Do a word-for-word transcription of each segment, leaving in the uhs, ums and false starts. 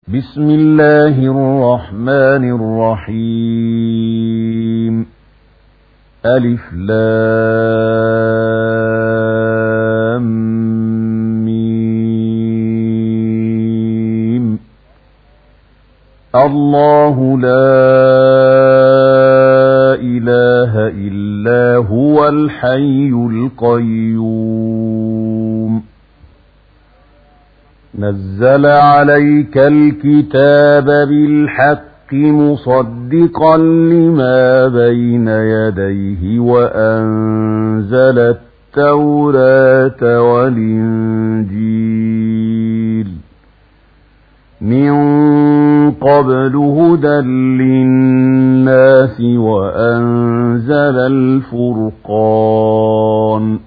بسم الله الرحمن الرحيم. ألف لام ميم. الله لا إله إلا هو الحي القيوم. نزل عليك الكتاب بالحق مصدقا لما بين يديه وأنزل التوراة والإنجيل من قبل هدى للناس وأنزل الفرقان.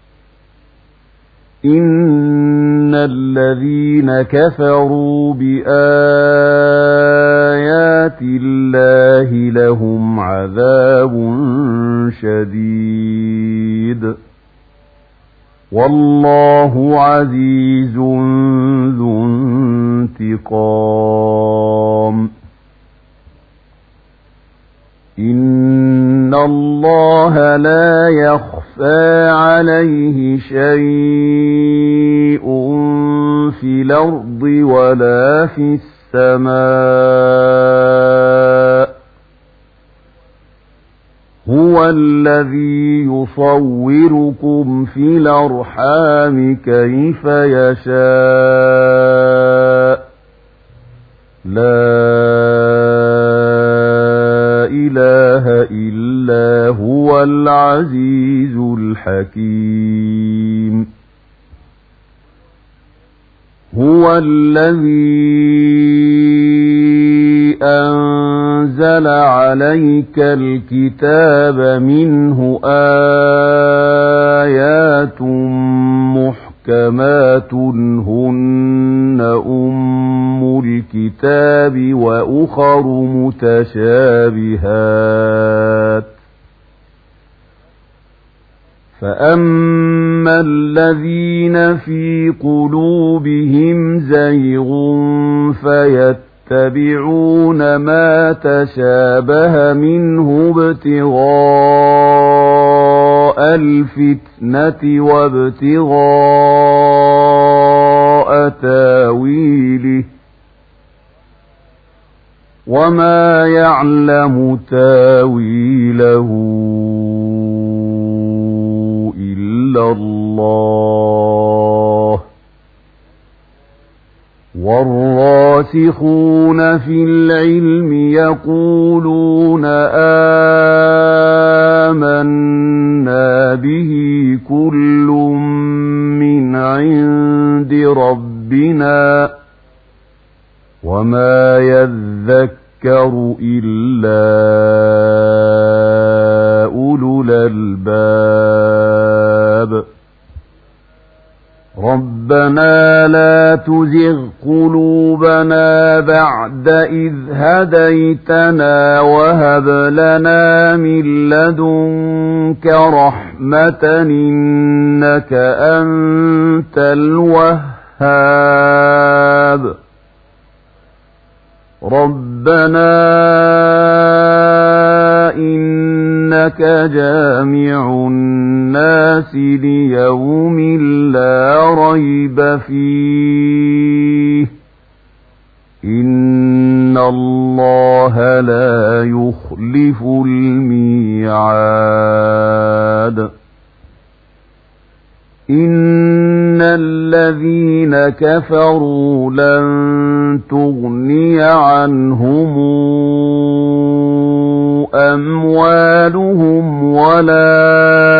إن الذين كفروا بآيات الله لهم عذاب شديد والله عزيز ذو انتقام. إن الله لا يخفى عليه شيء في الأرض ولا في السماء. هو الذي يصوركم في الأرحام كيف يشاء. لا إله إلا هو العزيز الحكيم. هو الذي أنزل عليك الكتاب منه آيات محكمات هن أم الكتاب وأخر متشابهات. فأما الذين في قلوبهم زيغ فيتبعون ما تشابه منه ابتغاء الفتنة وابتغاء تاويله وما يعلم تاويله إلا الله. والراسخون في العلم يقولون آمنا به كل من عند ربنا وما يذكر إلا أولو الألباب. ربنا لا تزغ قلوبنا بعد إذ هديتنا وهب لنا من لدنك رحمة إنك أنت الوهاب. ربنا إنك جامع الناس ليوم لا ريب فيه إن الله لا يخلف الميعاد. إن الذين كفروا لن تغني عنهم أموالهم ولا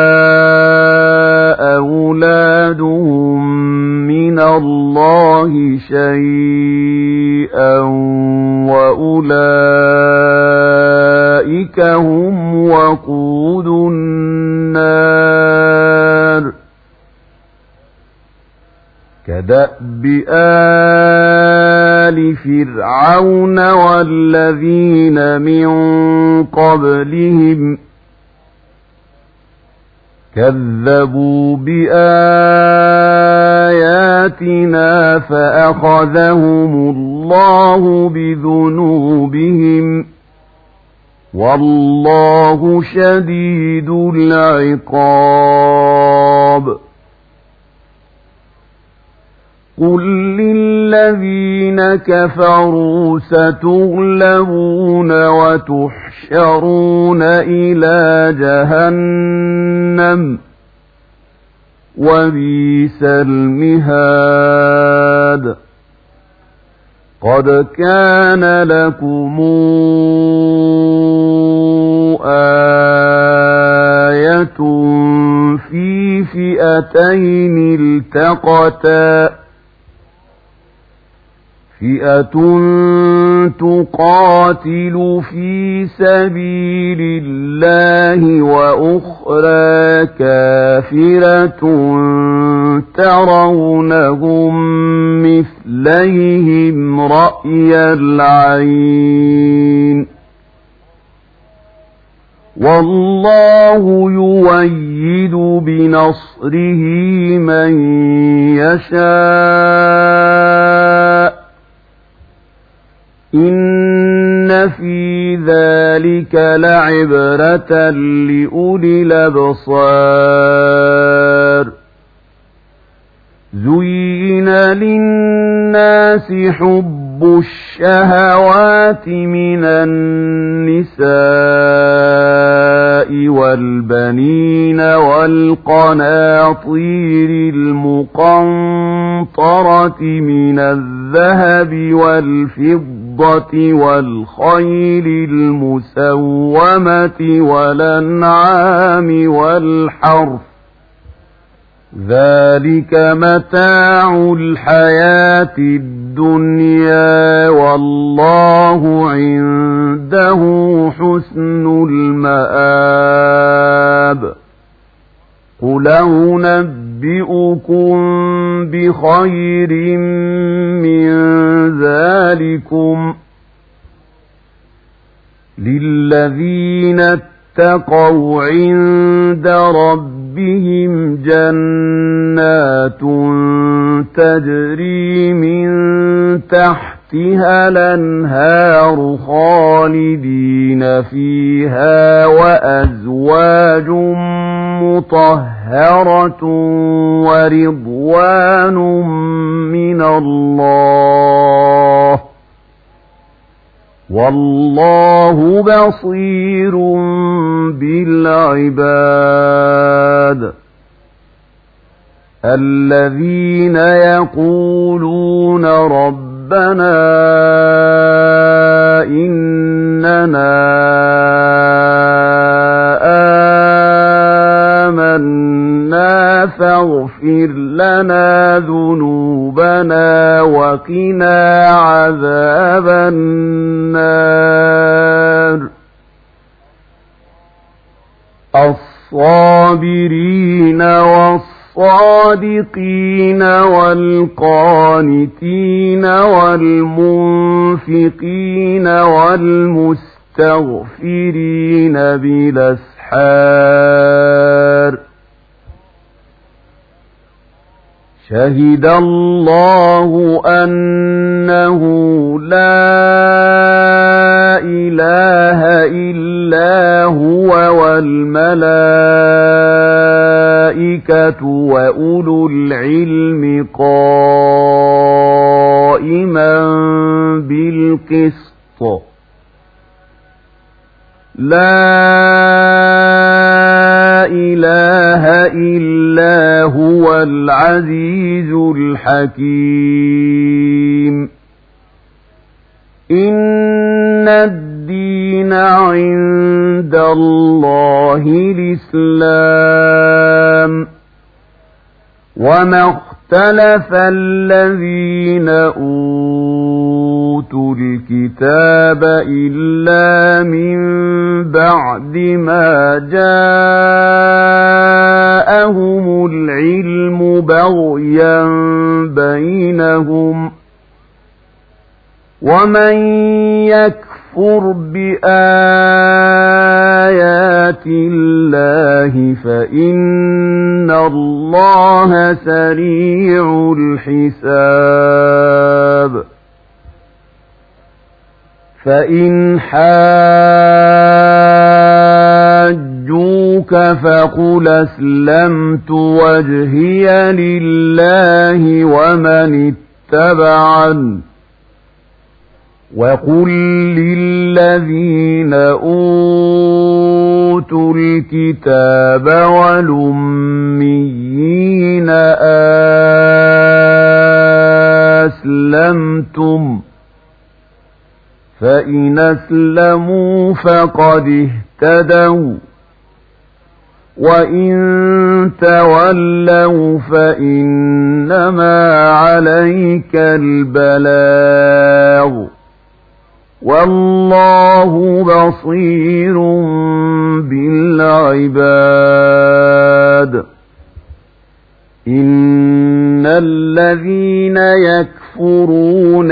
أولادهم من الله شيئا وأولئك هم وقود النار. كدأب آل فرعون والذين من قبلهم كذبوا بآياتنا فأخذهم الله الله بذنوبهم والله شديد العقاب قل للذين كفروا ستغلبون وتحشرون إلى جهنم وبئس المهاد قد كان لكم آية في فئتين التقتا فئة تقاتل في سبيل الله وأخرى كافرة ترونهم مثليهم رأي العين والله يؤيد بنصره من يشاء إن في ذلك لعبرة لأولي الأبصار زين للناس حب الشهوات من النساء والبنين والقناطير المقنطرة من الذهب والفضة والخيل المسومة والأنعام والحرث ذلك متاع الحياة الدنيا والله عنده حسن المآب قل أنبئكم بخير من ذلكم للذين اتقوا عند ربهم جنات تجري من تحتها الأنهار خالدين فيها وأزواج مطهرة ورضوان من الله والله بصير بالعباد الذين يقولون ربنا إننا آمنا فاغفر لنا ذنوبنا وقنا عذاب النار الصابرين والصادقين والقانتين والمنفقين والمستغفرين بالأسحار شهد الله أنه لا إله إلا هو والملائكة وأولو العلم قائما بالقسط لا إله إلا هو العزيز الحكيم إن الدين عند الله الإسلام وما اختلف الذين أوتوا الكتاب إلا من بعد ما جاءهم العلم بغيا بينهم ومن يكفر بآيات الله فإن الله سريع الحساب فإن حاجوك فقل أسلمت وجهي لله ومن اتبعن وقل للذين أوتوا الكتاب والأميين أسلمتم فإن أسلموا فقد اهتدوا وإن تولوا فإنما عليك البلاغ والله بصير بالعباد. إن الذين يكفرون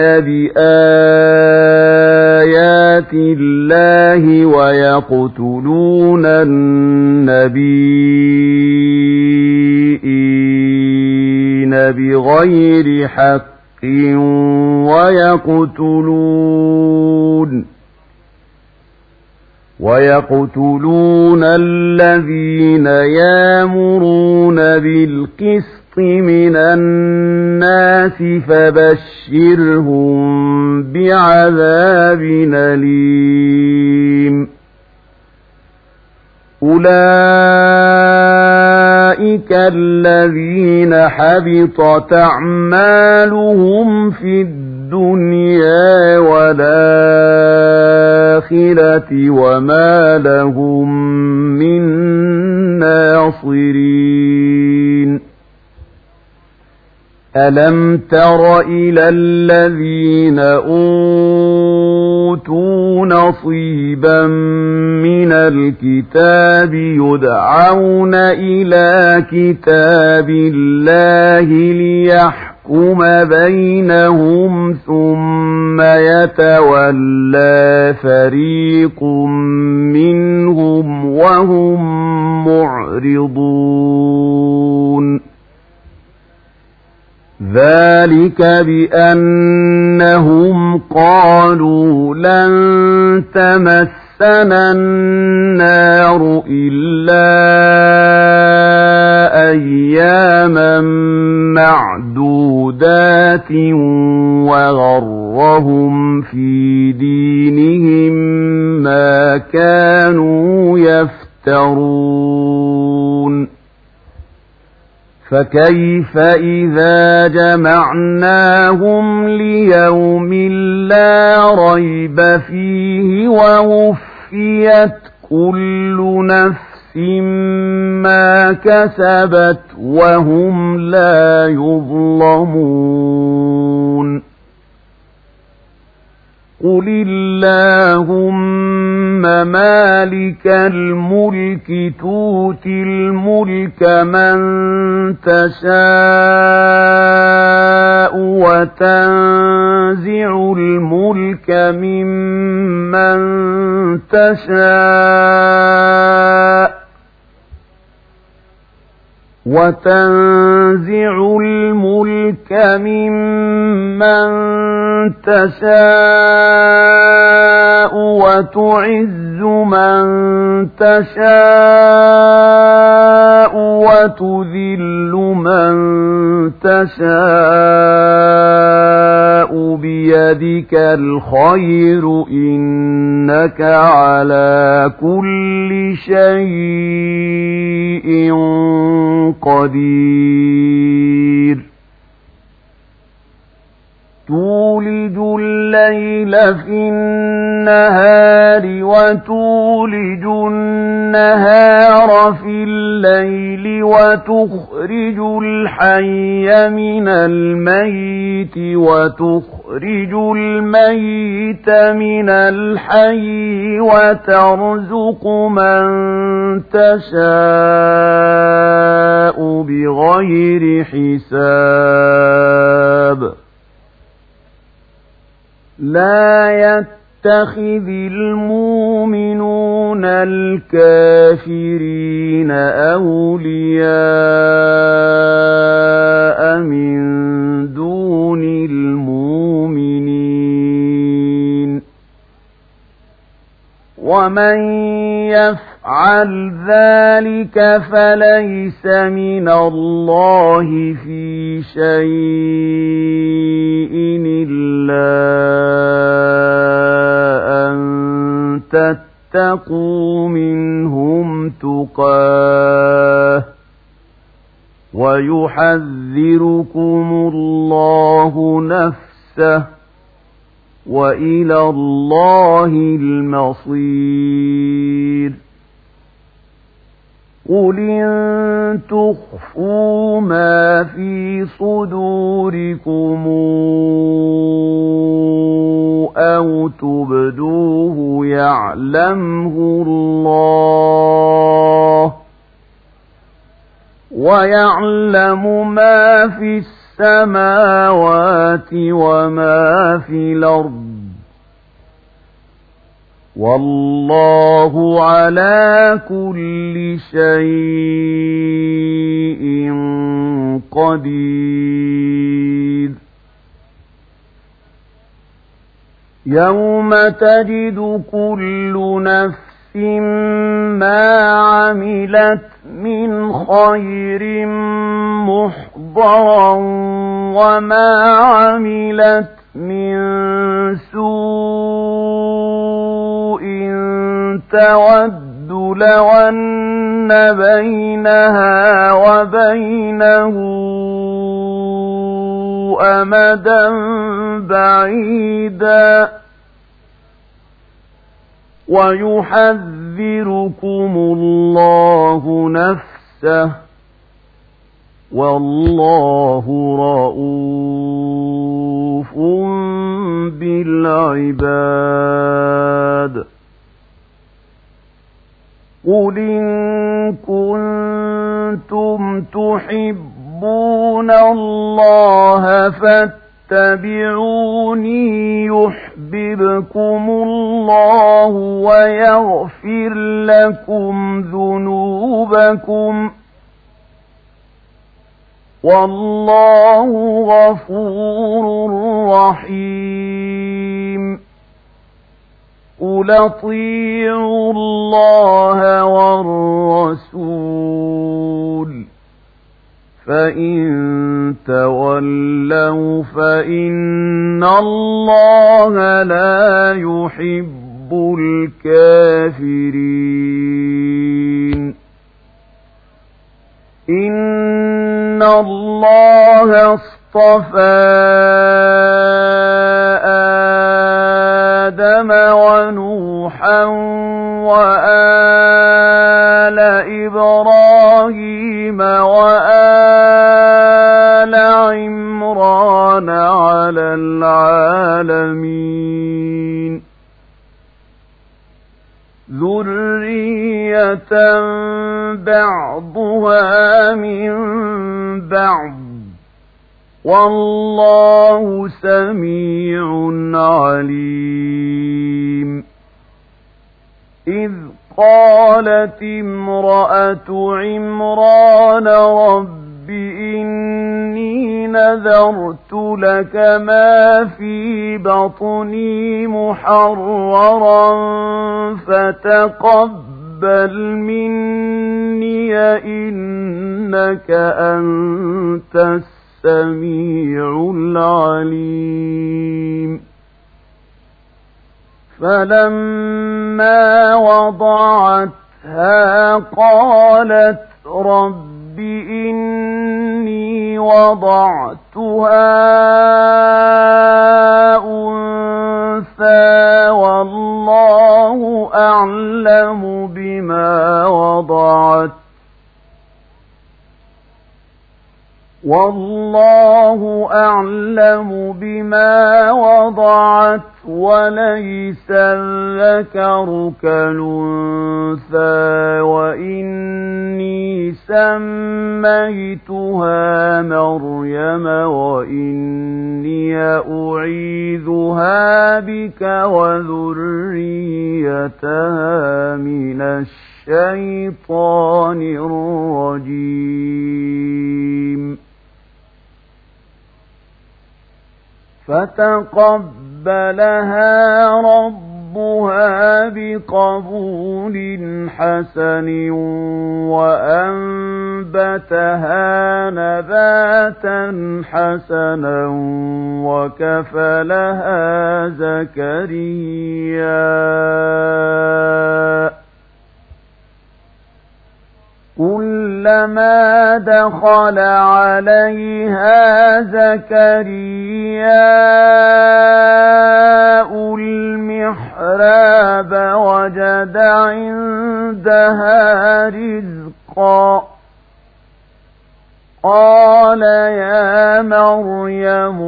بآيات الله ويقتلون النبيين بغير حق ويقتلون ويقتلون الذين يأمرون بالقسط من الناس فبشرهم بعذاب أليم. أولئك الذين حبطت أعمالهم في الدنيا والآخرة وما لهم من ناصرين. ألم تر إلى الذين أوتوا نصيبا من الكتاب يدعون إلى كتاب الله ليحكم بينهم ثم يتولى فريق منهم وهم معرضون. ذلك بأنهم قالوا لن تمسنا النار إلا أياما معدودات وغرهم في دينهم ما كانوا يفترون. فكيف إذا جمعناهم ليوم لا ريب فيه ووفيت كل نفس ما كسبت وهم لا يظلمون. قل اللهم مالك الملك تؤتي الملك من تشاء وتنزع الملك ممن تشاء وتنزع الملك ممن تشاء وتعز من تشاء وتذل من تشاء بيدك الخير إنك على كل شيء قدير. تولج الليل في النهار وتولج النهار في الليل وتخرج الحي من الميت وتخرج الميت من الحي وترزق من تشاء بغير حساب. لا يتخذ المؤمنون الكافرين أولياء من دون المؤمنين ومن يفعل ذلك فليس من الله في شيء إلا أن تتقوا منهم تقاه ويحذركم الله نفسه وإلى الله المصير. قل إن تخفوا ما في صدوركم أو تبدوه يعلمه الله ويعلم ما في السماوات وما في الأرض والله على كل شيء قدير. يوم تجد كل نفس ما عملت من خير محضرا وما عملت من سوء تود لو أن بينها وبينه أمدا بعيدا ويحذركم الله نفسه والله رؤوف بالعباد. قل إن كنتم تحبون الله فاتبعوني يحببكم الله ويغفر لكم ذنوبكم والله غفور رحيم. قل اطيعوا الله والرسول فإن تولوا فإن الله لا يحب الكافرين. إن الله اصطفى آدم ونوحا وآل إبراهيم وآل عمران على العالمين ذرية بعضها من بعض والله سميع عليم. إذ قالت امرأة عمران رب إني نذرت لك ما في بطني محررا فتقبل مني إنك أنت السميع العليم. فلما وضعتها قالت رب إني وضعتها أنثى والله أعلم بما وضعت والله أعلم بما وضعت وليس الذكر كالأنثى وإني سميتها مريم وإني أعيذها بك وذريتها من الشيطان الرجيم. فتقبلها ربها فقبلوها بقبول حسن وأنبتها نباتا حسنا وكفلها زكريا كلما دخل عليها زكرياء المحراب وجد عندها رزقا قال يا مريم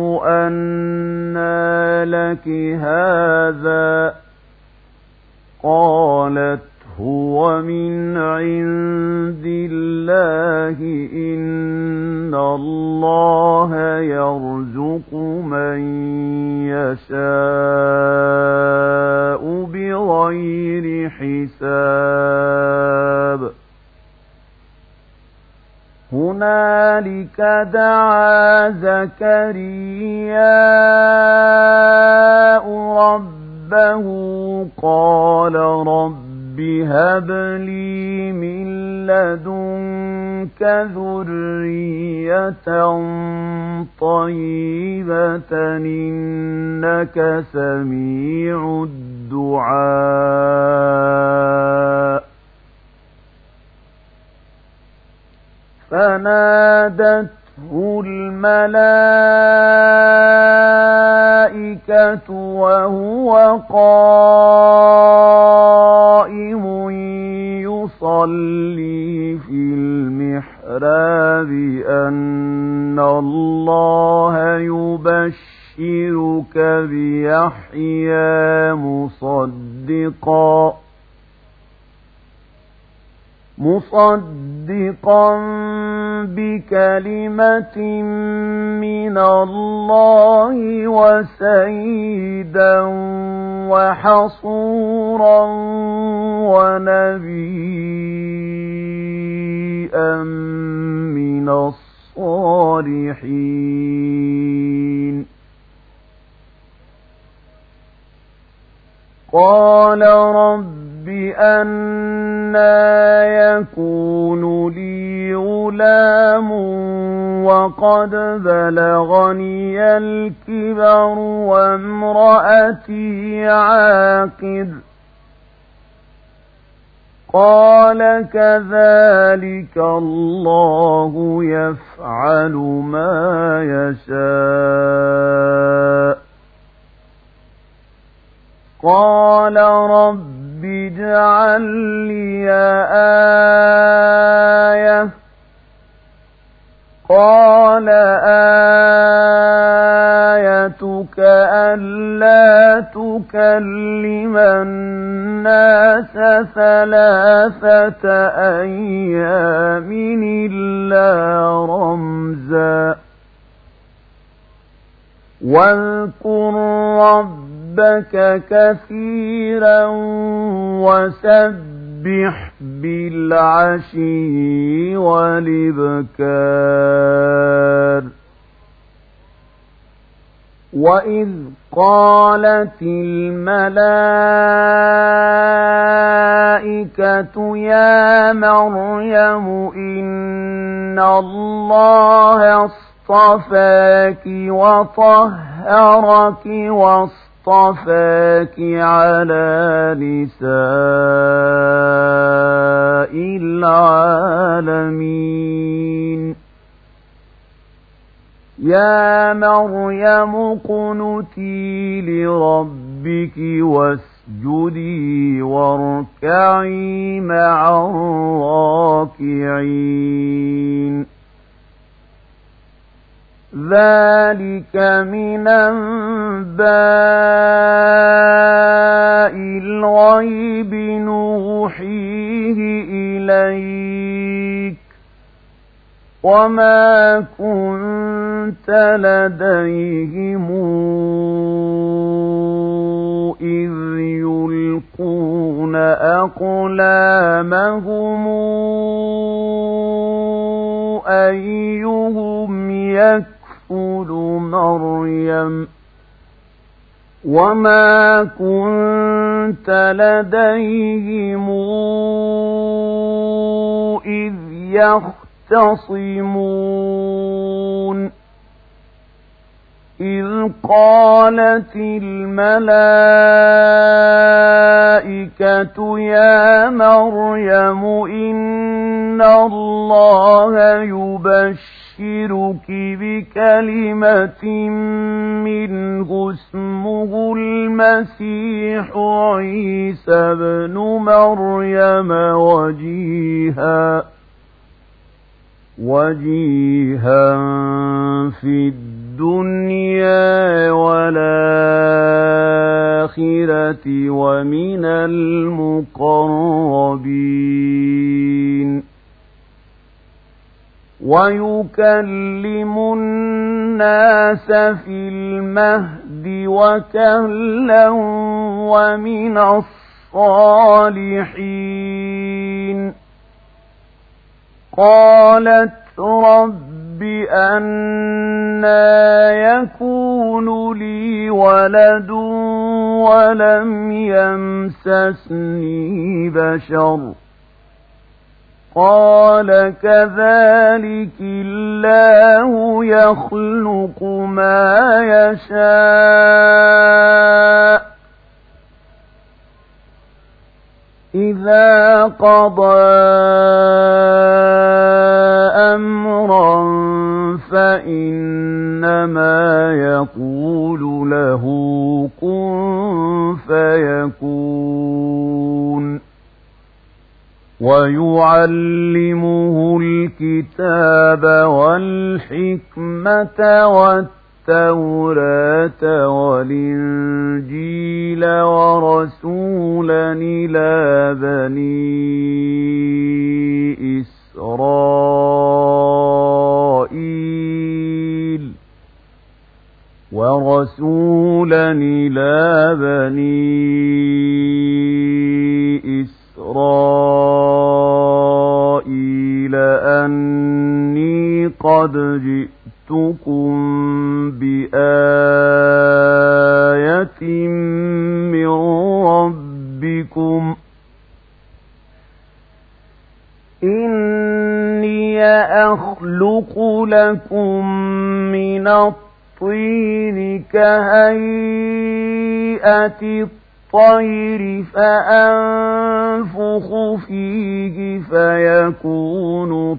أنى لك هذا قالت هو من عند الله إن الله يرزق من يشاء بغير حساب هنالك دعا زكرياء ربه قال رب هب لي من لدنك ذرية طيبة إنك سميع الدعاء فنادته الملائكة وهو قائم يصلي في المحراب أن الله يبشرك بيحيى مصدقا مصدقا بكلمة من الله وسيدا وحصورا ونبيا من الصالحين قال رب أنى يكون لي غلام وقد بلغني الكبر وامرأتي عاقر قال كذلك الله يفعل ما يشاء قال رب اجعل لي آية قال آيتك ألا تكلم الناس ثلاثة أيام إلا رمزا واذكر ربك كثيرا وسبح بالعشي والإبكار وإذ قالت الملائكة يا مريم إن الله اصطفاك وطهرك واصطفاك على نساء العالمين يا مريم اقنتي لربك واسجدي واركعي مع الراكعين ذلك من أنباء الغيب نوحيه إليك وما كنت لديهم إذ يلقون أقلامهم أيهم يكفل مريم وما كنت لديهم إذ يختصمون إذ قالت الملائكة يا مريم إن الله يبشرك بكلمة منه اسمه المسيح عيسى بن مريم وجيها وجيها في الدنيا والآخرة ومن المقربين ويكلم الناس في المهد وكهلا ومن الصالحين قالت رب أنى يكون لي ولد ولم يمسسني بشر قال كذلك الله يخلق ما يشاء إذا قضى أمرا فإنما يقول له كن فيكون ويعلمه الكتاب والحكمة والتوراة والإنجيل ورسولا إلى بني إسرائيل ورسولا إلى بني إسرائيل أني قد جئتكم بآية من ربكم إني أخلق لكم من الطين كهيئة الطير فأنفخ فيه فيكون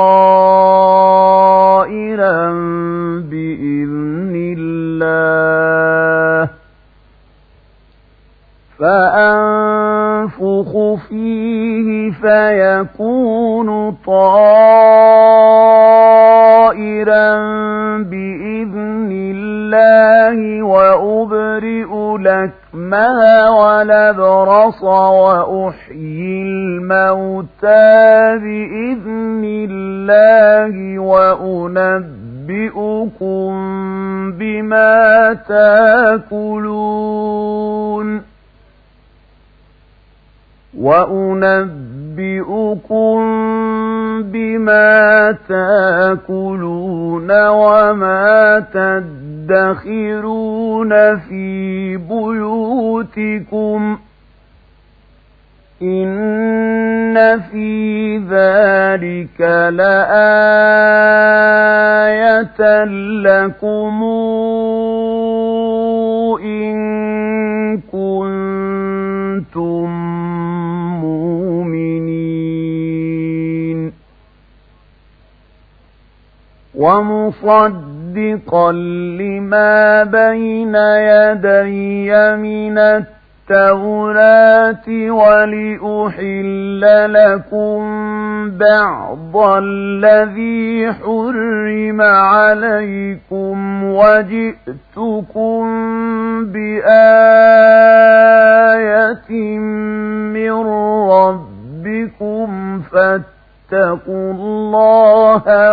طائرا بإذن الله فأنفخ فيه فيكون طائرا بإذن الله وأبرئ الأكمه والأبرص وأحيي الموتى بإذن الله وأنبئكم بما تأكلون وأنبئكم بما تأكلون وما تدخرون في بيوتكم إن في ذلك لآية لكم إن كنتم مؤمنين ومصدقا لما بين يدي من التوراة ولأحل لكم بعض الذي حرم عليكم وجئتكم بآية من ربكم فاتقوا الله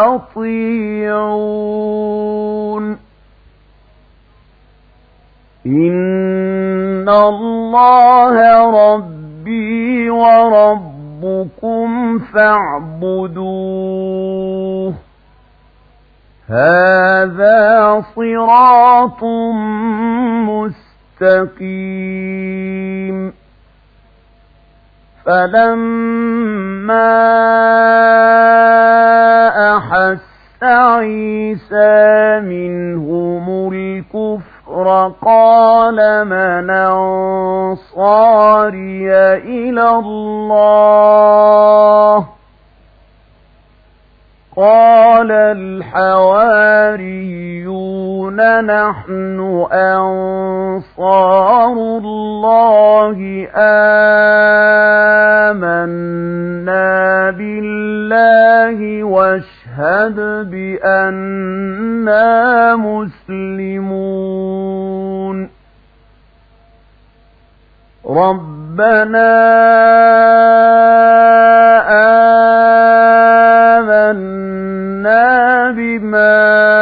وأطيعون إن الله ربي وربكم فاعبدوه هذا صراط مستقيم فلما أحس عيسى منهم الكفر قال من أنصاري إلى الله قال الحواريون نحن أنصار الله آمنا بالله واشهد بأننا مسلمون ربنا آمنا بما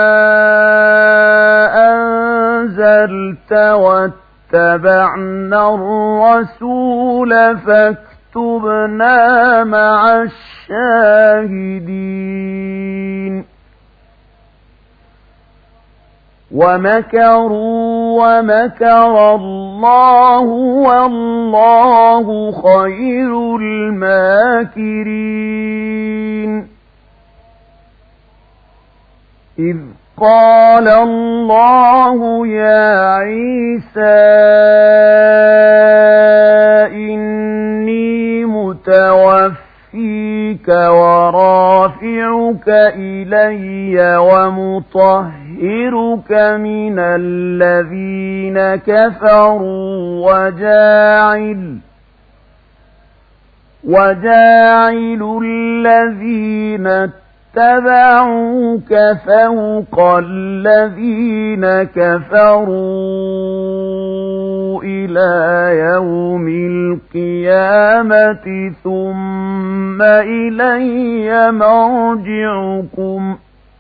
أنزلت واتبعنا الرسول فاكتبنا مع الشاهدين ومكروا ومكر الله والله خير الماكرين إذ قال الله يا عيسى إني متوفيك ورافعك إلي ومطهرك من الذين كفروا وجاعل وجاعل الذين اتبعوك فوق الذين كفروا إلى يوم القيامة ثم إلي مرجعكم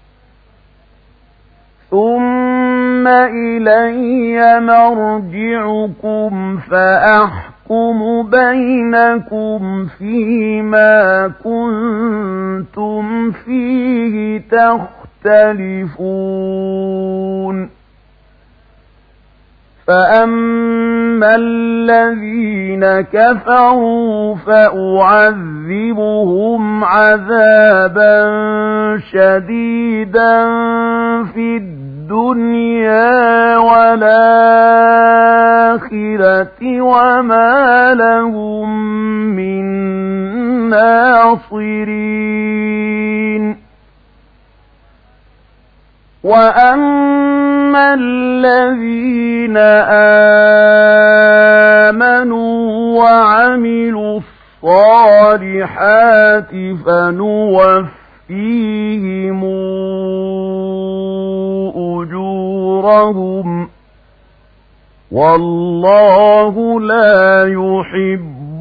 ثم إلي مرجعكم فأحكم بينكم فيما كنتم فيه تختلفون فأما الذين كفروا فأعذبهم عذابا شديدا في الدنيا والآخرة وما لهم من ناصرين وأما الذين آمنوا وعملوا الصالحات فنوفيهم أجورهم والله لا يحب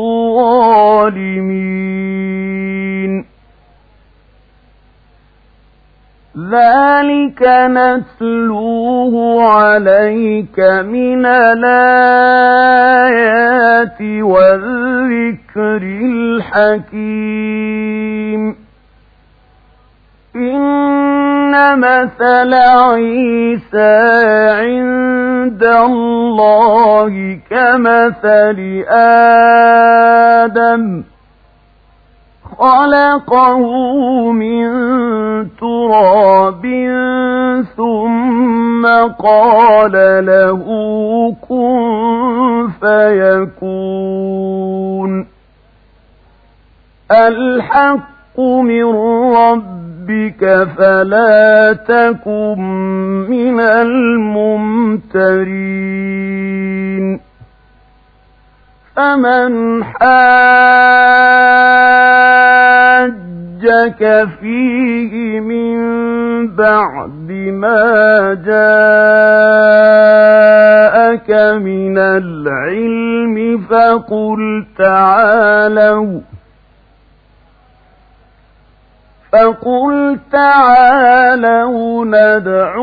الظالمين ذلك نتلوه عليك من الآيات والذكر الحكيم إن مثل عيسى عند الله كمثل آدم خلقه من تراب ثم قال له كن فيكون الحق من ربك فلا تكن من الممترين فمن حاجك فيه من بعد ما جاءك من العلم فقل تعالوا فقل تعالوا ندع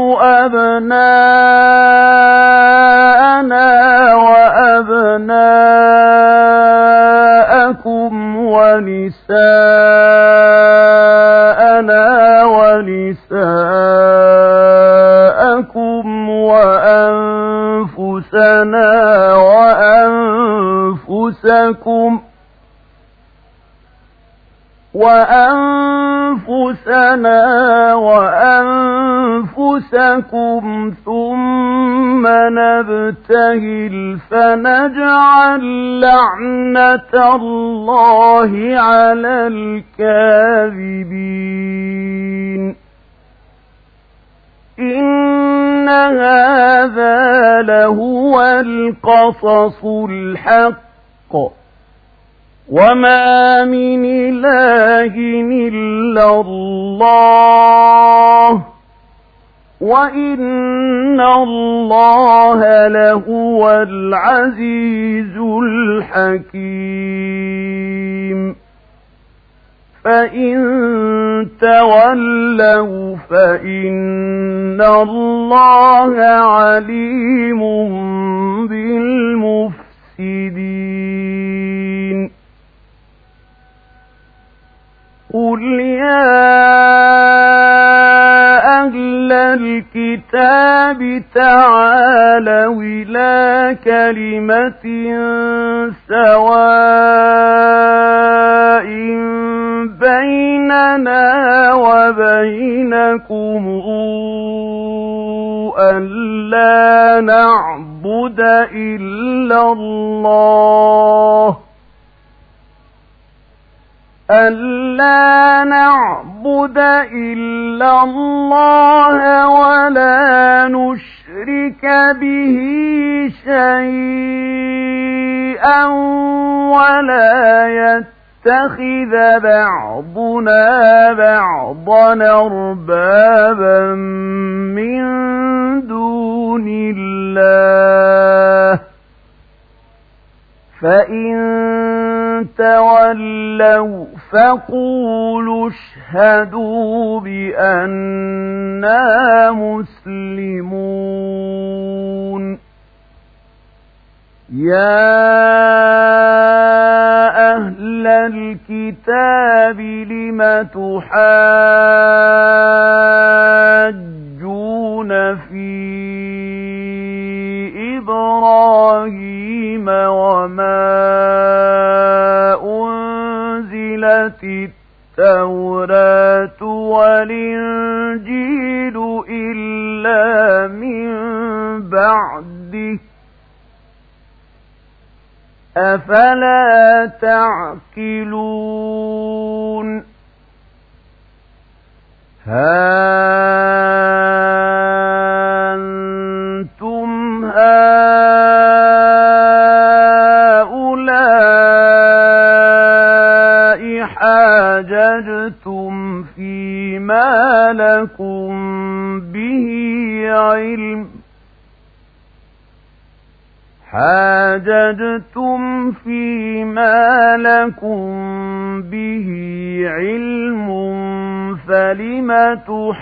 أبناءنا وأبناءكم ونساءنا ونساءكم وأنفسنا وأنفسكم وأنفسنا وأنفسكم ثم نبتهل فنجعل لعنة الله على الكاذبين إن هذا لهو القصص الحق وما من إله إلا الله وإن الله لهو العزيز الحكيم فإن تولوا فإن الله عليم بالمفسدين قل يا أهل الكتاب تعالوا إلى كلمة سواء بيننا وبينكم ألا نعبد إلا الله ألا نعبد إلا الله ولا نشرك به شيئا ولا يتخذ بعضنا بعضا أربابا من دون الله فإن تولوا فقولوا اشهدوا بأننا مسلمون يا أهل الكتاب لم تحاجون في إبراهيم وما أنزلت التوراة والإنجيل إلا من بعده أفلا تعقلون ها أنتم هؤلاء حاججتم فيما لكم به علم حاججتم فيما لكم به علم فلم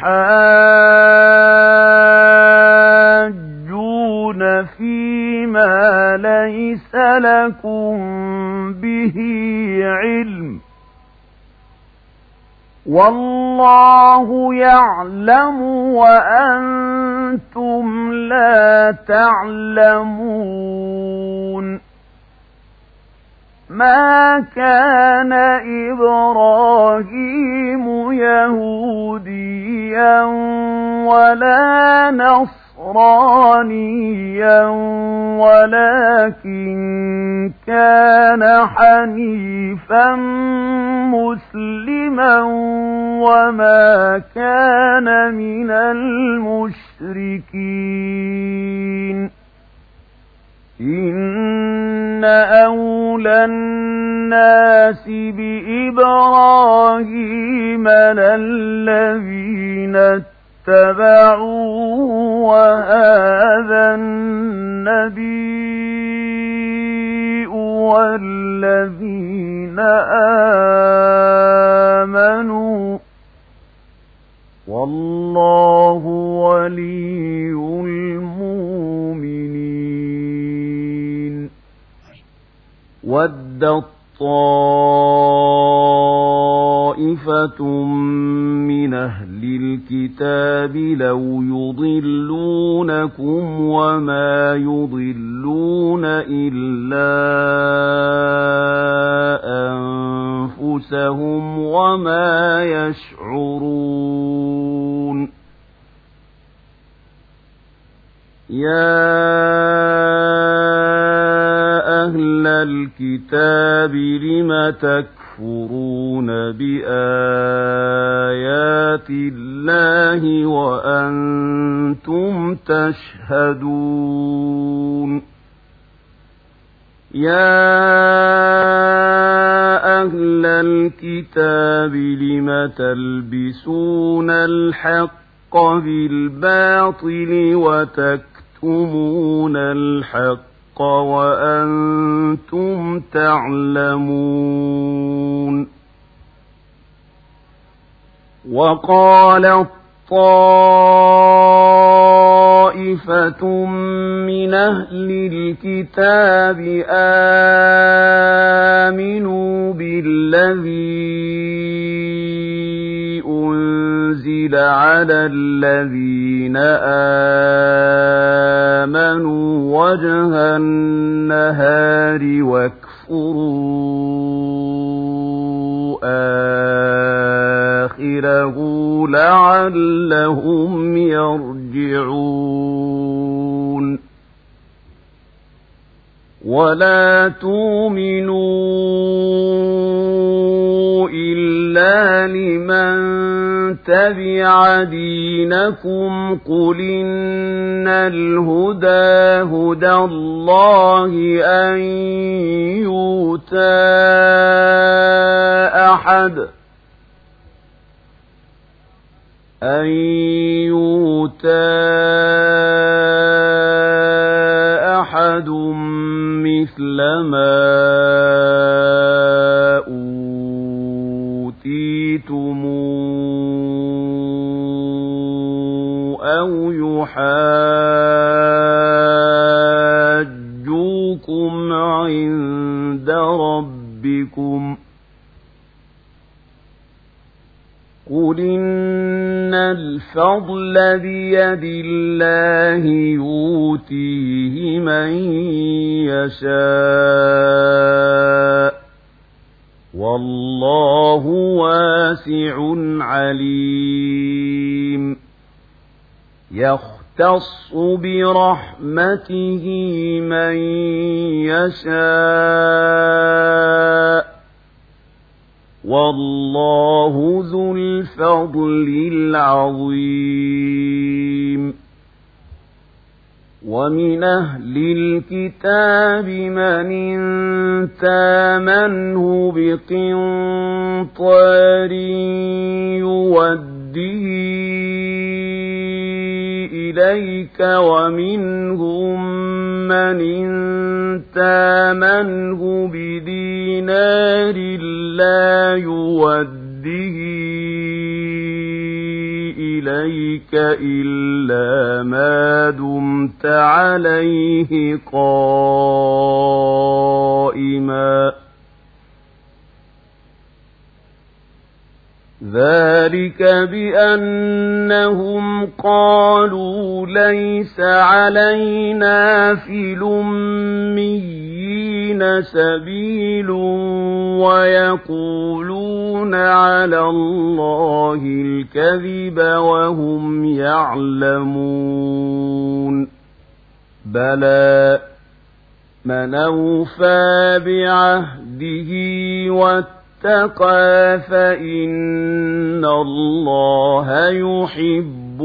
تحاجون فيما ليس لكم به علم والله يعلم وأنتم لا تعلمون ما كان إبراهيم يهوديا ولا نصرانيا ولكن كان حنيفا مسلما وما كان من المشركين إن أولى الناس بإبراهيم للذين اتبعوه وهذا النبي والذين آمنوا والله ولي المؤمنين ودت طائفة طائفة من أهل الكتاب لو يضلونكم وما يضلون إلا أنفسهم وما يشعرون يا أهل الكتاب لم تكفرون بآيات الله وأنتم تشهدون يا أهل الكتاب لم تلبسون الحق بالباطل وتكتمون الحق وأنتم تعلمون وقالت طائفة من أهل الكتاب آمنوا بالذي أنزل على الذين آمنوا وجه النهار واكفروا آخره لعلهم يرجعون ولا تؤمنوا إلا لمن تبع دينكم قل إن الهدى هدى الله أن يؤتى أحد أن يؤتى أحد مثل ما أوتيتم أو يحاجوكم عند ربكم قل إن الفضل بيد الله يؤتيه من يشاء والله واسع عليم يختص برحمته من يشاء والله ذو الفضل العظيم ومن أهل الكتاب من إن تامنه بقنطار يوده إليك ومنهم من إن تامنه بدينار لا يوده إليك إلا ما دمت عليه قائما ذلك بأنهم قالوا ليس علينا في الأميين سبيل ويقولون على الله الكذب وهم يعلمون بلى من أوفى بعهده واتقى اتقى فإن الله يحب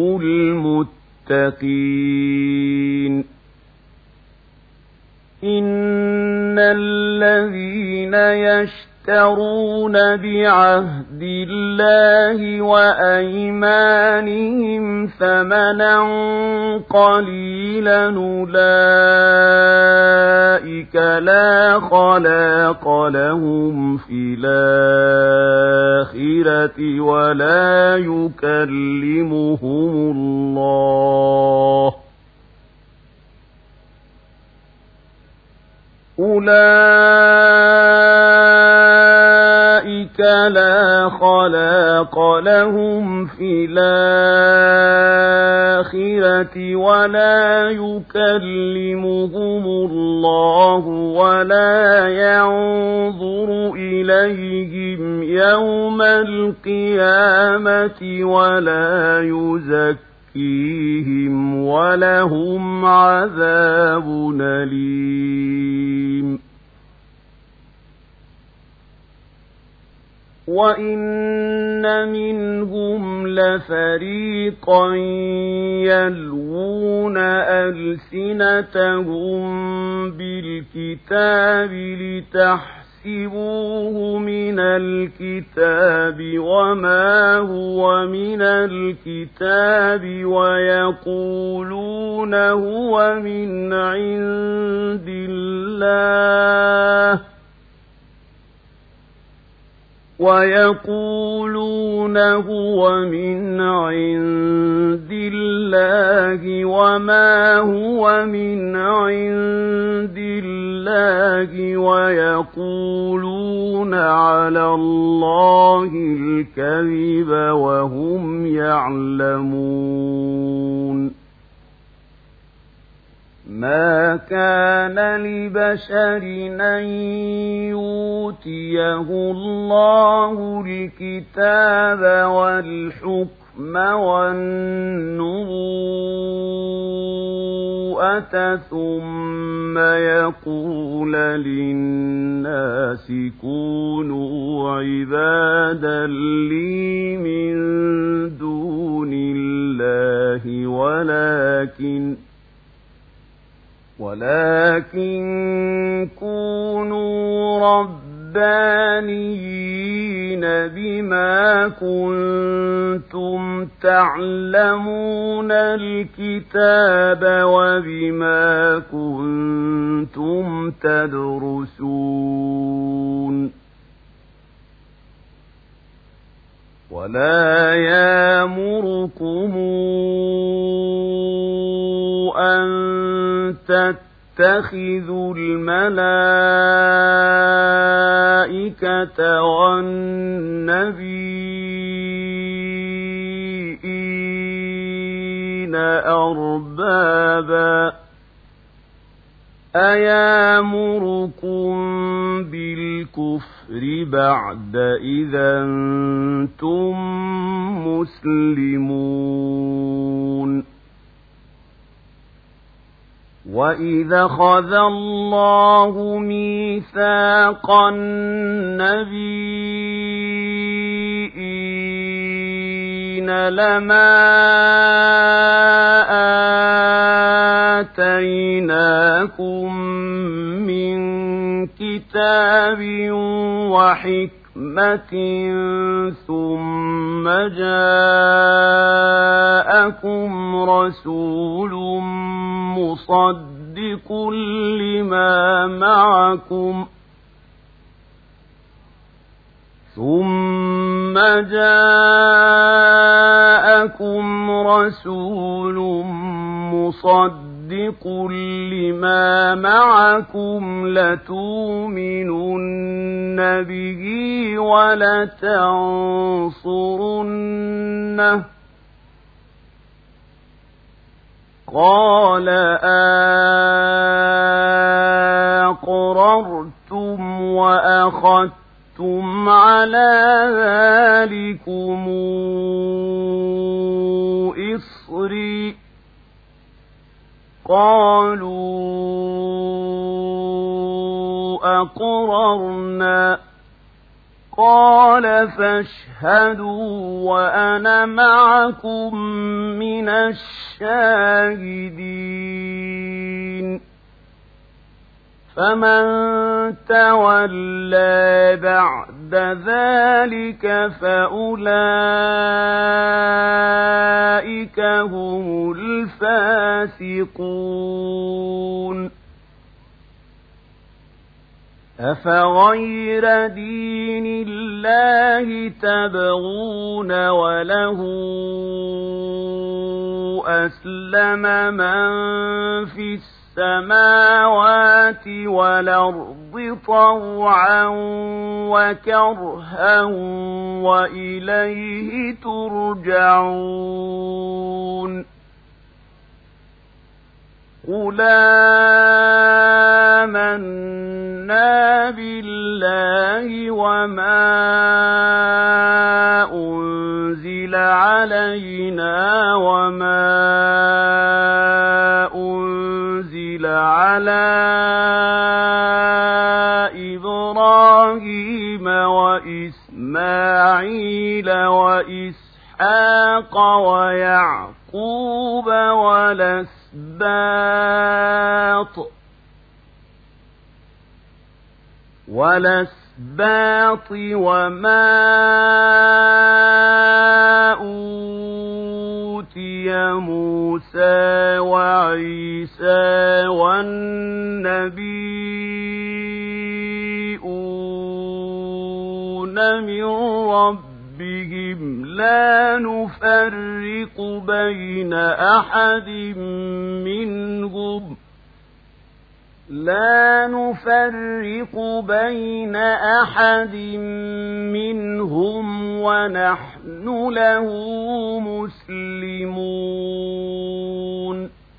المتقين إن الذين يشترون بعهد الله وأيمانهم ثمنا قليلا أولئك لا خلاق لهم في الآخرة ولا يكلمهم الله أولئك لا خلاق الآخرة ولا يكلمهم الله ولا ينظر إليهم يوم القيامة ولا يزكيهم ولهم عذاب أليم وَإِنَّ مِنْهُمْ لَفَرِيقًا يَلْوُونَ أَلْسِنَتَهُم بِالْكِتَابِ لِتَحْسَبُوهُ مِنَ الْكِتَابِ وَمَا هُوَ مِنَ الْكِتَابِ وَيَقُولُونَ هُوَ مِنْ عِندِ اللَّهِ وَيَقُولُونَ هُوَ مِنْ عِندِ اللَّهِ وَمَا هُوَ مِنْ عِندِ اللَّهِ وَيَقُولُونَ عَلَى اللَّهِ الْكَذِبَ وَهُمْ يَعْلَمُونَ مَا كَانَ لِبَشَرٍ أَن يُؤْتِيَهُ اللَّهُ الْكِتَابَ وَالْحُكْمَ وَالنُّبُوَّةَ ثُمَّ يَقُولَ لِلنَّاسِ كُونُوا عِبَادًا لِّي مِن دُونِ اللَّهِ وَلَكِنْ ولكن كونوا ربانيين بما كنتم تعلمون الكتاب وبما كنتم تدرسون ولا يأمركم أن تتخذوا الملائكة والنبيين أربابا أيامركم بالكفر بعد إذا أنتم مسلمون وَإِذَا أَخَذَ اللَّهُ مِيثَاقَ النَّبِيِّينَ لَمَا آتَيْنَاكُم مِّن كِتَابٍ وَحِكْمَةٍ ثُمَّ جَاءَكُمْ رَسُولٌ مُصَدِّقٌ لِّمَا مَعَكُمْ ثُمَّ جَاءَكُمْ رَسُولٌ مُصَدِّقٌ لِّمَا مَعَكُمْ لَتُؤْمِنُنَّ بِهِ وَلَتَنصُرُنَّهُ قَالَ أَقْرَرْتُمْ وَأَخَذْتُمْ عَلَى ذَلِكُمْ إِصْرِي قَالُوا أَقْرَرْنَا قَالَ فَاشْهَدُوا وَأَنَا مَعَكُمْ مِنَ الشَّاهِدِينَ فَمَن تَوَلَّى بَعْدَ ذَلِكَ فَأُولَئِكَ هُمُ الْفَاسِقُونَ أَفَغَيْرَ دِينِ اللَّهِ تَبْغُونَ وَلَهُ أَسْلَمَ مَن فِي السَّمَاوَاتِ السماوات والأرض طوعا وكرها وإليه ترجعون قُلْ آمَنَّا بِاللَّهِ وَمَا أُنزِلَ عَلَيْنَا وَمَا أُنزِلَ عَلَىٰ إِبْرَاهِيمَ وَإِسْمَاعِيلَ وَإِسْحَاقَ وَيَعْقُوبَ وَالْأَسْبَاطِ وَالْأَسْبَاطِ وَمَا أُوتِيَ مُوسَىٰ وَعِيسَىٰ وَالنَّبِيُّونَ مِن رَّبِّهِمْ لَا نُفَرِّقُ بَيْنَ أَحَدٍ مِّنْهُمْ لا نفرق بين أحد منهم ونحن له مسلمون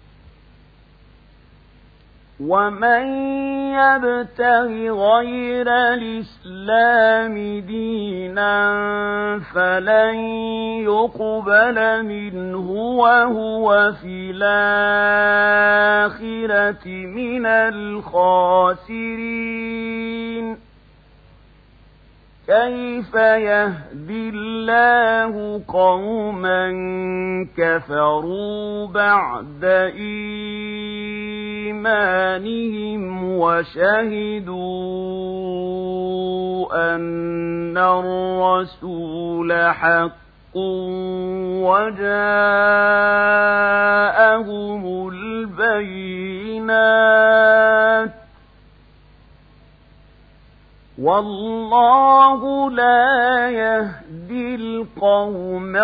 ومن يبتغ غير الإسلام دينا فلن يقبل منه وهو في الآخرة من الخاسرين كيف يهدي الله قوما كفروا بعد إيمانهم وشهدوا أن الرسول حق وجاءهم البينات والله لا يهدي القوم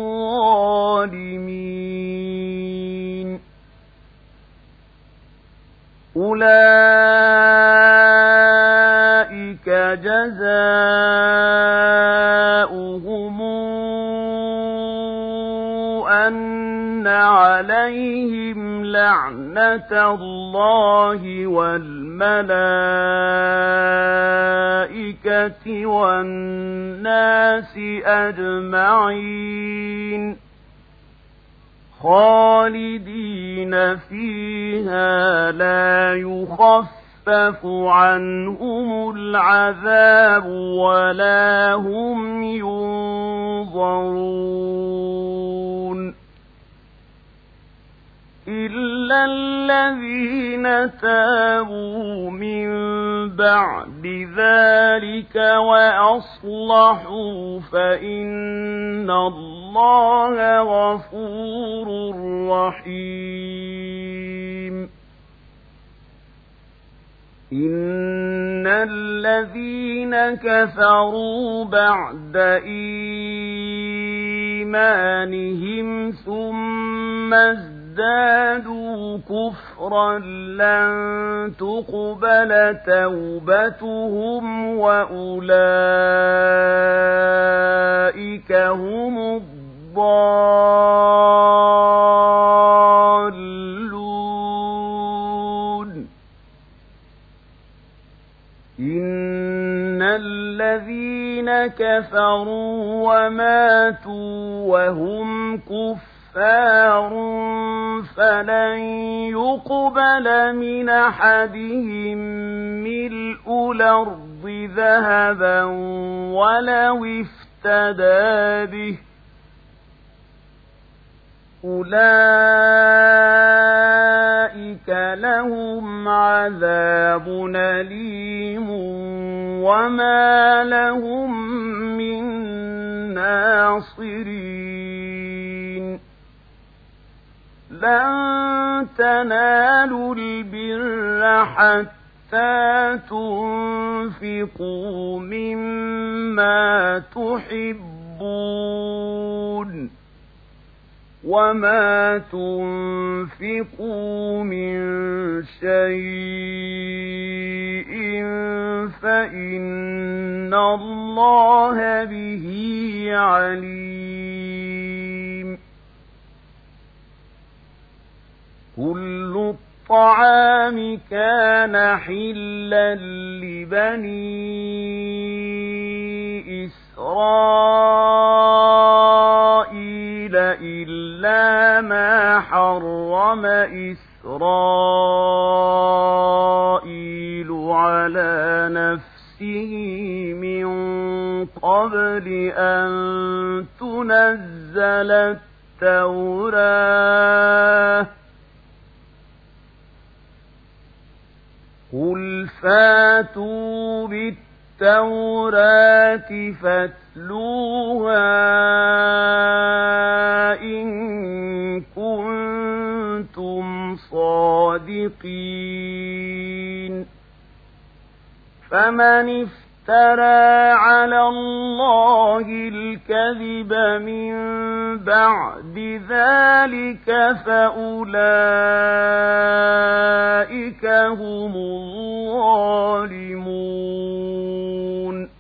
الظالمين أولئك جزاؤهم أن عليهم لعنة الله والملائكة والناس أجمعين خالدين فيها لا يخفف عنهم العذاب ولا هم ينظرون إلا الذين تابوا من بعد ذلك وأصلحوا فإن الله غفور رحيم إن الذين كفروا بعد إيمانهم ثم ازدادوا كفرا لن تقبل توبتهم وأولئك هم الضالون إن الذين كفروا وماتوا وهم كفار كفار فلن يقبل من أحدهم ملء الأرض ذهبا ولو افتدى به أولئك لهم عذاب أليم وما لهم من ناصرين لن تنالوا البر حتى تنفقوا مما تحبون وما تنفقوا من شيء فإن الله به عليم. كل الطعام كان حلا لبني إسرائيل إلا ما حرم إسرائيل على نفسه من قبل أن تنزل التوراة. قل فاتوا بالتوراة فاتلوها إن كنتم صادقين. فمن افترى على الله الكذب من بعد ذلك فأولئك هم الظالمون.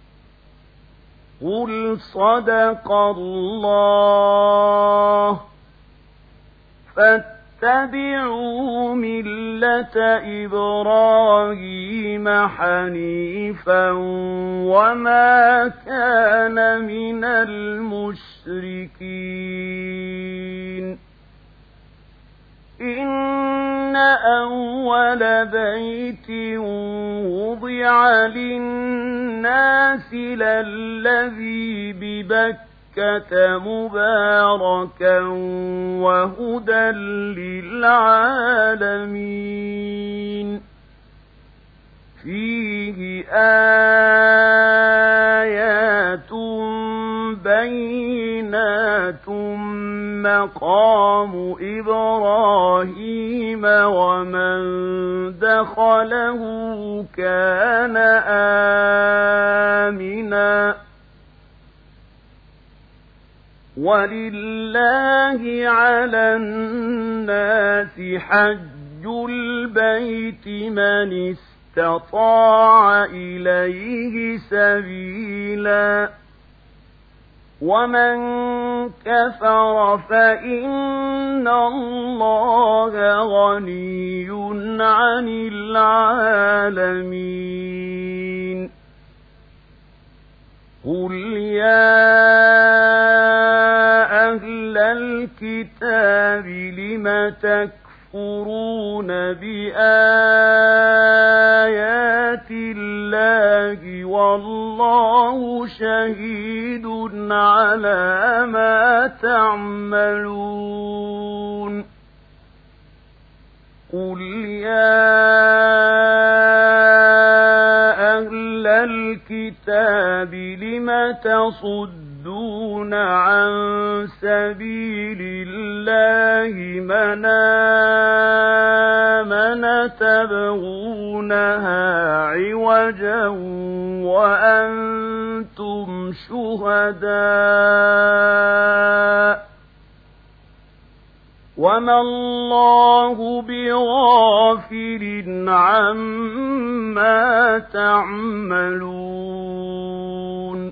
قل صدق الله فاتبعوا ملة إبراهيم حنيفا وما كان من المشركين. إن أول بيت وضع للناس للذي ببكة مباركا وهدى للعالمين. فيه آيات بينات مقام إبراهيم ومن دخله كان آمنا. ولله على الناس حج البيت من استطاع إليه سبيلا. ومن كفر فإن الله غني عن العالمين. قل يا أهل الكتاب لم تكفرون بآيات الله والله شهيد على ما تعملون. قل يا أهل الكتاب لم تصدون عن سبيل الله من آمن تبغونها عوجا وأنتم شهداء وما الله بغافل عما تعملون.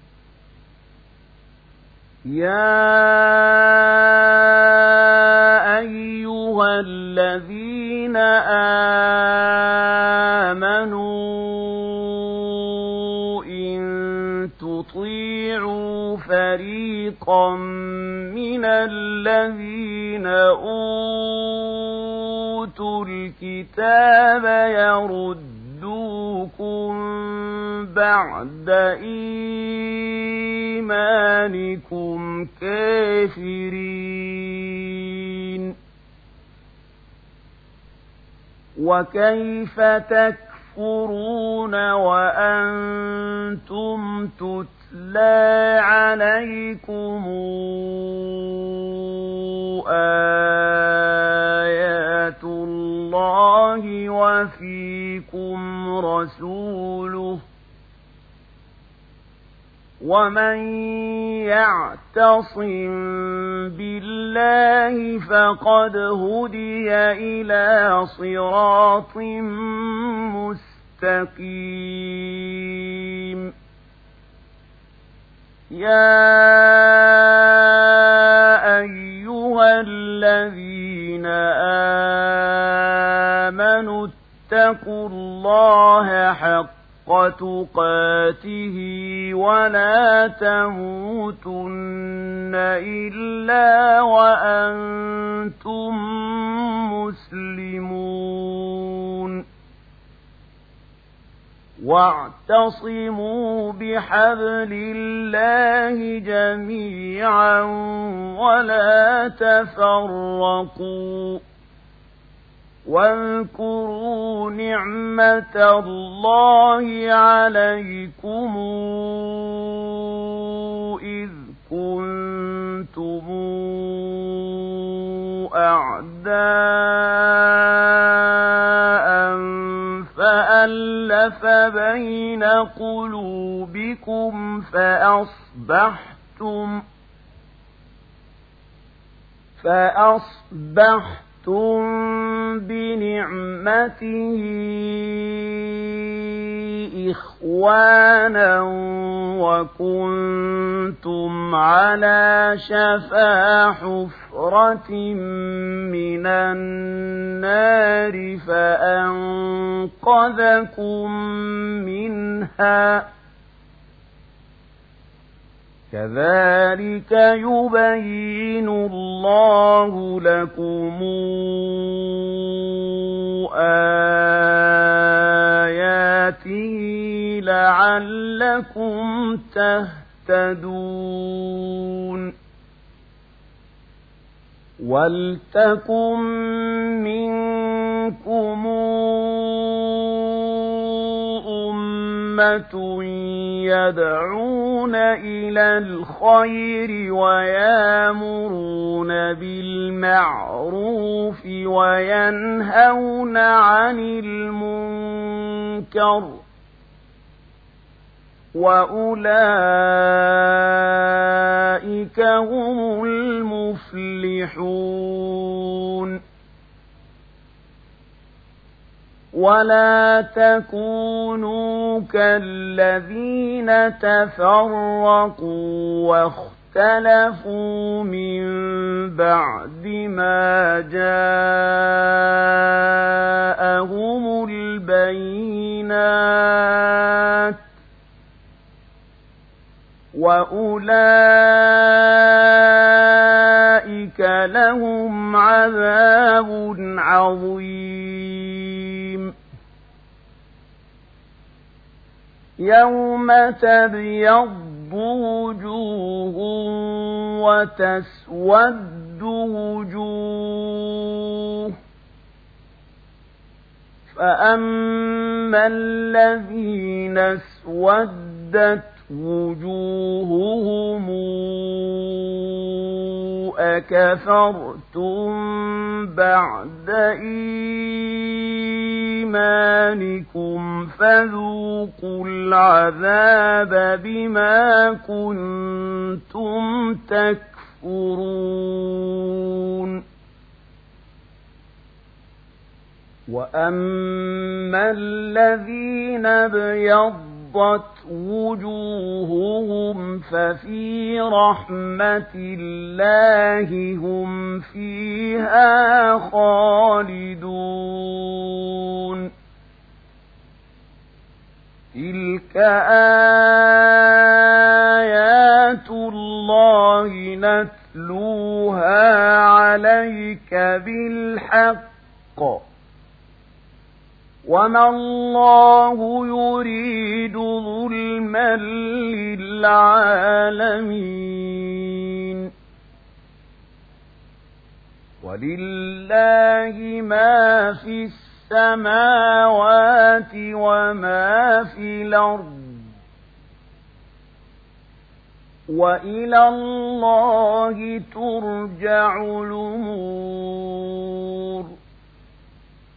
يا أيها الذين آمنوا إن تطيعوا فريقا من الذين أوتوا الكتاب يردوكم بعد إيمانكم كافرين. وكيف تكفرون وأنتم تتلى عليكم آيات الله وفيكم رسوله ومن يعتصم بالله فقد هدي إلى صراط مستقيم يا أيها الذين آمنوا اتقوا الله حق تقاته ولا تموتن إلا وأنتم مسلمون واعتصموا بحبل الله جميعا ولا تفرقوا واذكروا نعمة الله عليكم إذ كنتم أعداء فألف بين قلوبكم فأصبحتم فأصبحتم بنعمته إخوانا وكنتم على شفا حفرة من النار فأنقذكم منها كذلك يبين الله لكم آياته لعلكم تهتدون ولتكن منكم أمة يدعون إلى الخير ويامرون بالمعروف وينهون عن المنكر وأولئك هم المفلحون ولا تكونوا كالذين تفرقوا واختلفوا من بعد ما جاءهم البينات وأولئك لهم عذاب عظيم يوم تبيض وجوه وتسود وجوه فأما الذين اسودت وجوههم أكفرتم بعد إيمانكم فذوقوا العذاب بما كنتم تكفرون وأما الذين ابيضت وجوههم ففي رحمة الله هم فيها خالدون تلك آيات الله نتلوها عليك بالحق وما الله يريد ظلما للعالمين ولله ما في السماوات وما في الأرض وإلى الله ترجع الأمور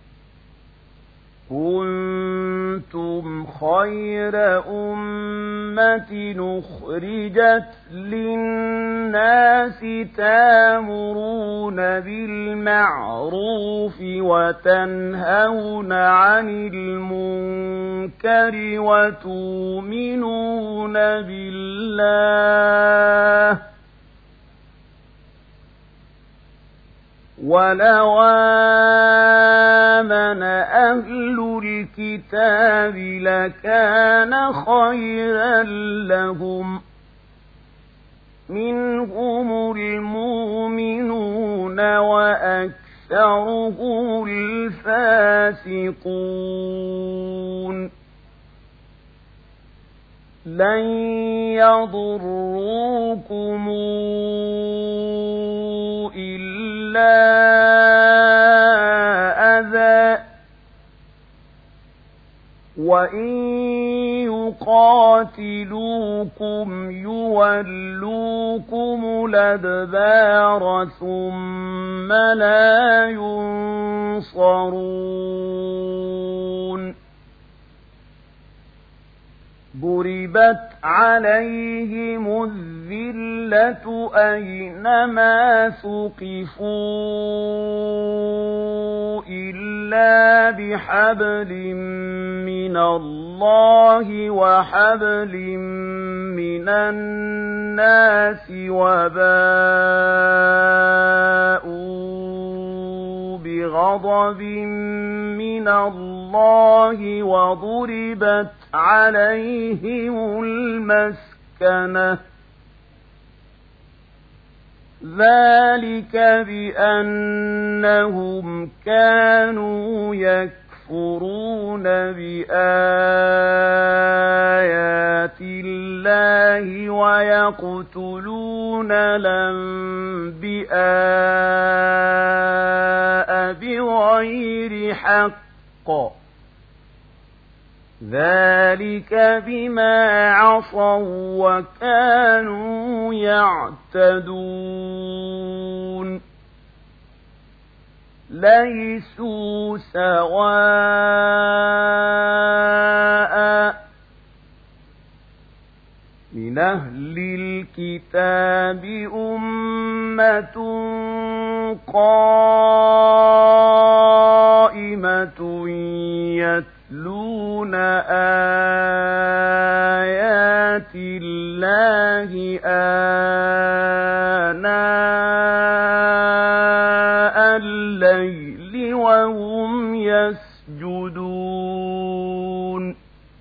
كنتم خير أمة أمة أخرجت للناس تأمرون بالمعروف وتنهون عن المنكر وتؤمنون بالله ولو آمن أهل الكتاب لكان خيرا لهم منهم المؤمنون وأكثرهم الفاسقون لن يضروكم إلا أذى وإن يقاتلوكم يولوكم الأدبار ثم لا ينصرون ضربت عليهم الذلة أينما ثقفوا إلا بحبل من الله وحبل من الناس وباءوا بغضب من الله وضربت عليهم المسكنة ذلك بأنهم كانوا يكفرون بآيات الله ويقتلون الأنبياء بغير حق ذلك بما عصوا وكانوا يعتدون ليسوا سواء من أهل الكتاب أمة قائمة يتلون آيات الله آناء الليل وهم يسجدون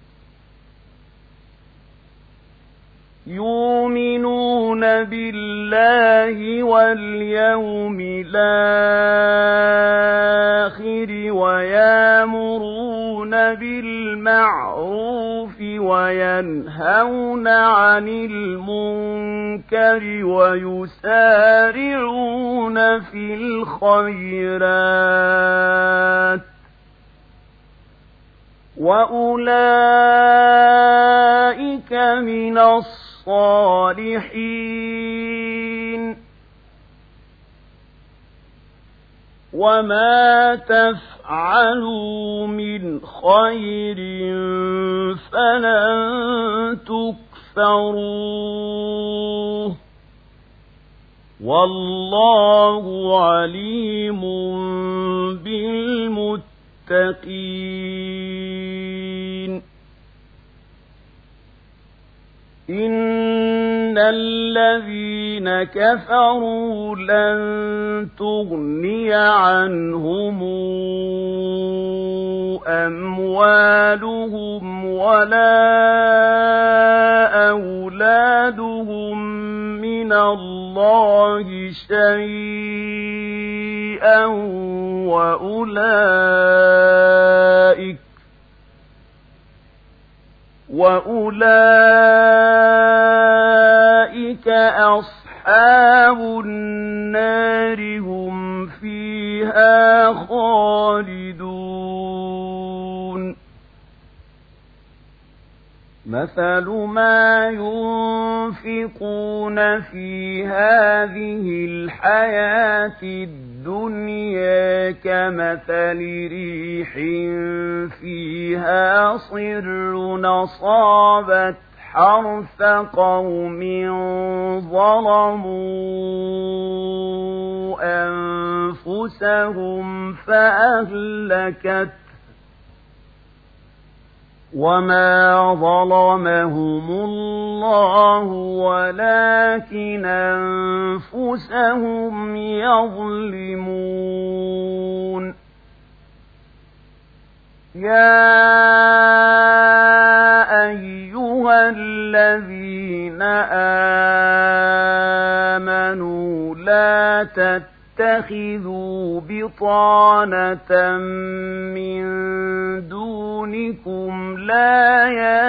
يؤمنون بالله واليوم الآخر ويأمرون بالمعروف وينهون عن المنكر ويسارعون في الخيرات وأولئك من الصالحين وما تفعلوا من خير فلن تكفروه والله عليم بالمتقين إن الذين كفروا لن تغني عنهم أموالهم ولا أولادهم من الله شيئا وأولئك وأولئك أصحاب النار هم فيها خالدون مثل ما ينفقون في هذه الحياة الدنيا كمثل ريح فيها صر أصابت حرث قوم ظلموا أنفسهم فأهلكت وما ظلمهم الله ولكن أنفسهم يظلمون يا أيها الذين آمنوا لا تتخذوا بطانة من دونكم لا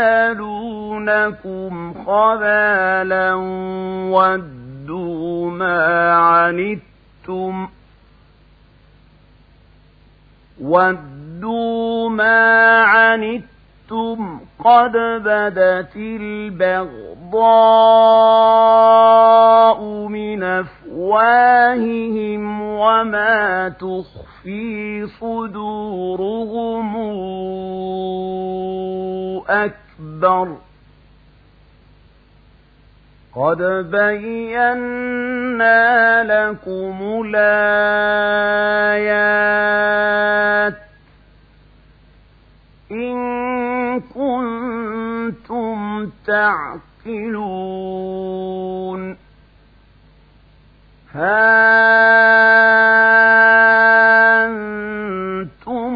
يالونكم خبالا ودوا ما عنتم ودوا ما عنتم قد بدت البغضاء من أفواههم وما تخفي صدورهم أكبر قد بينا لكم الآيات إن كنتم تعقلون ها أنتم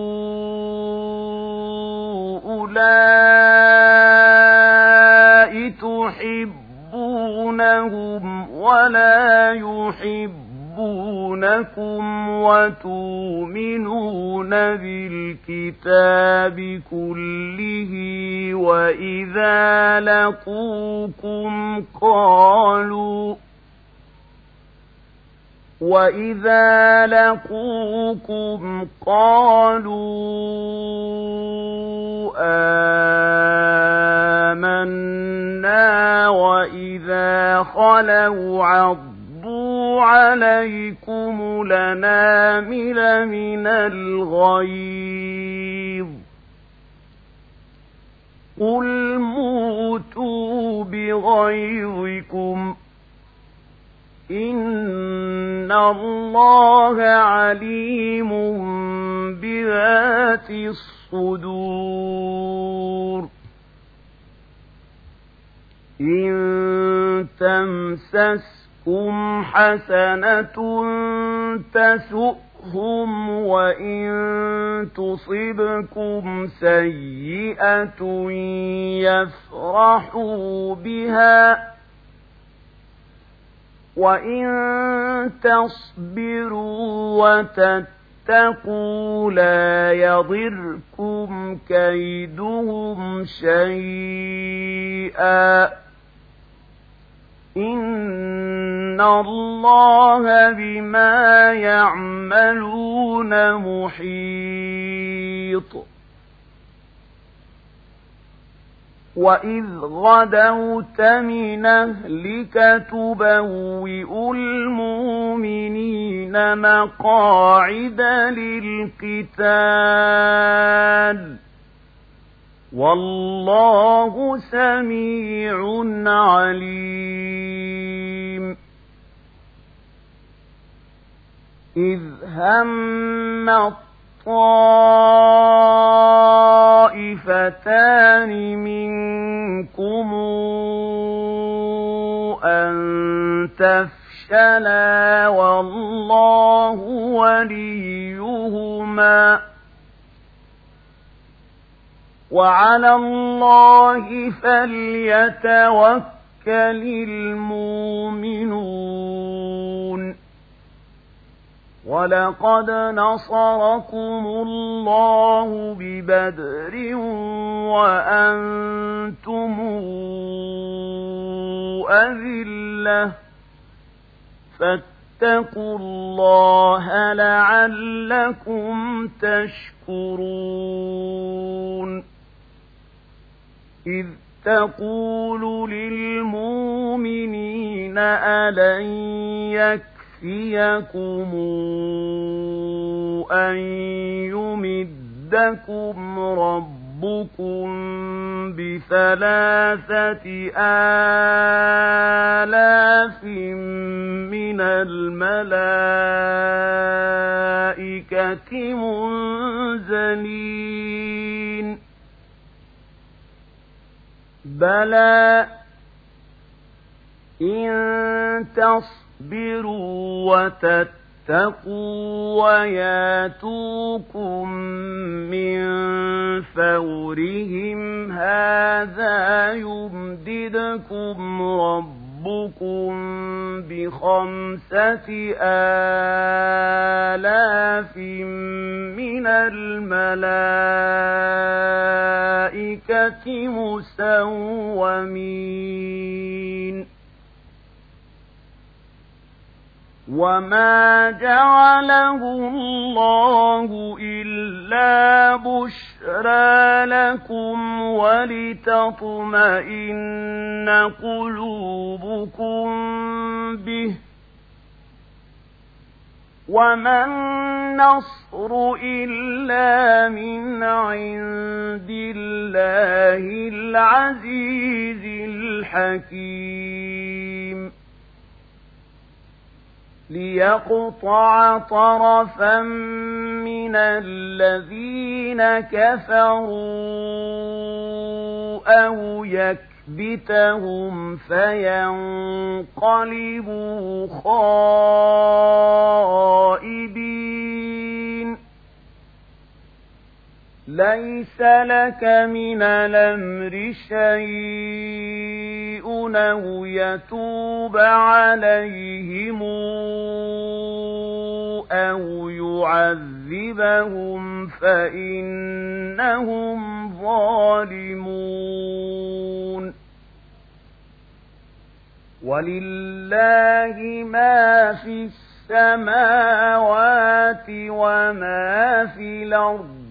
أولئك تحبونهم ولا يحبونكم وتؤمنون بالكتاب كله وإذا لقوكم قالوا وَإِذَا لَقُوكُمْ قَالُوا آمَنَّا وَإِذَا خَلَوْا عَضُّوا عَلَيْكُمُ الْأَنَامِلَ مِنَ الْغَيْظِ قُلْ مُوتُوا بِغَيْظِكُمْ إِنَّ اللَّهَ عَلِيمٌ بِذَاتِ الصُّدُورِ إِن تَمْسَسْكُمْ حَسَنَةٌ تَسُؤْهُمْ وَإِن تُصِبْكُمْ سَيِّئَةٌ يَفْرَحُوا بِهَا وَإِن تَصْبِرُوا وَتَتَّقُوا لَا يَضِركُمْ كَيْدُهُمْ شَيْئًا إِنَّ اللَّهَ بِمَا يَعْمَلُونَ مُحِيطٌ وَإِذْ غَدَوْتَ مِنْ أَهْلِكَ تُبَوِّئُ الْمُؤْمِنِينَ مَقَاعِدَ لِلْقِتَالِ وَاللَّهُ سَمِيعٌ عَلِيمٌ إِذْ هَمَّ طائفتان منكم أن تفشلا والله وليهما وعلى الله فليتوكل المؤمنون وَلَقَدْ نَصَرَكُمُ اللَّهُ بِبَدْرٍ وَأَنْتُمْ أَذِلَّةٌ فَاتَّقُوا اللَّهَ لَعَلَّكُمْ تَشْكُرُونَ إِذْ تَقُولُ لِلْمُؤْمِنِينَ أَلَنْ يَكْفِيَكُمْ يَكْفِيكُمْ أَن يُمِدَّكُمْ رَبُّكُم ربكم بثلاثة آلاف من الملائكة منزلين بلى إن تصبروا وتتقوا وياتوكم من فورهم هذا يمددكم ربكم بخمسة آلاف من الملائكة مسومين وما جعله الله إلا بشرى لكم ولتطمئن قلوبكم به وما النصر إلا من عند الله العزيز الحكيم ليقطع طرفا من الذين كفروا أو يكبتهم فينقلبوا خائبين ليس لك من الأمر شيء أو يتوب عليهم أو يعذبهم فإنهم ظالمون ولله ما في السماوات وما في الأرض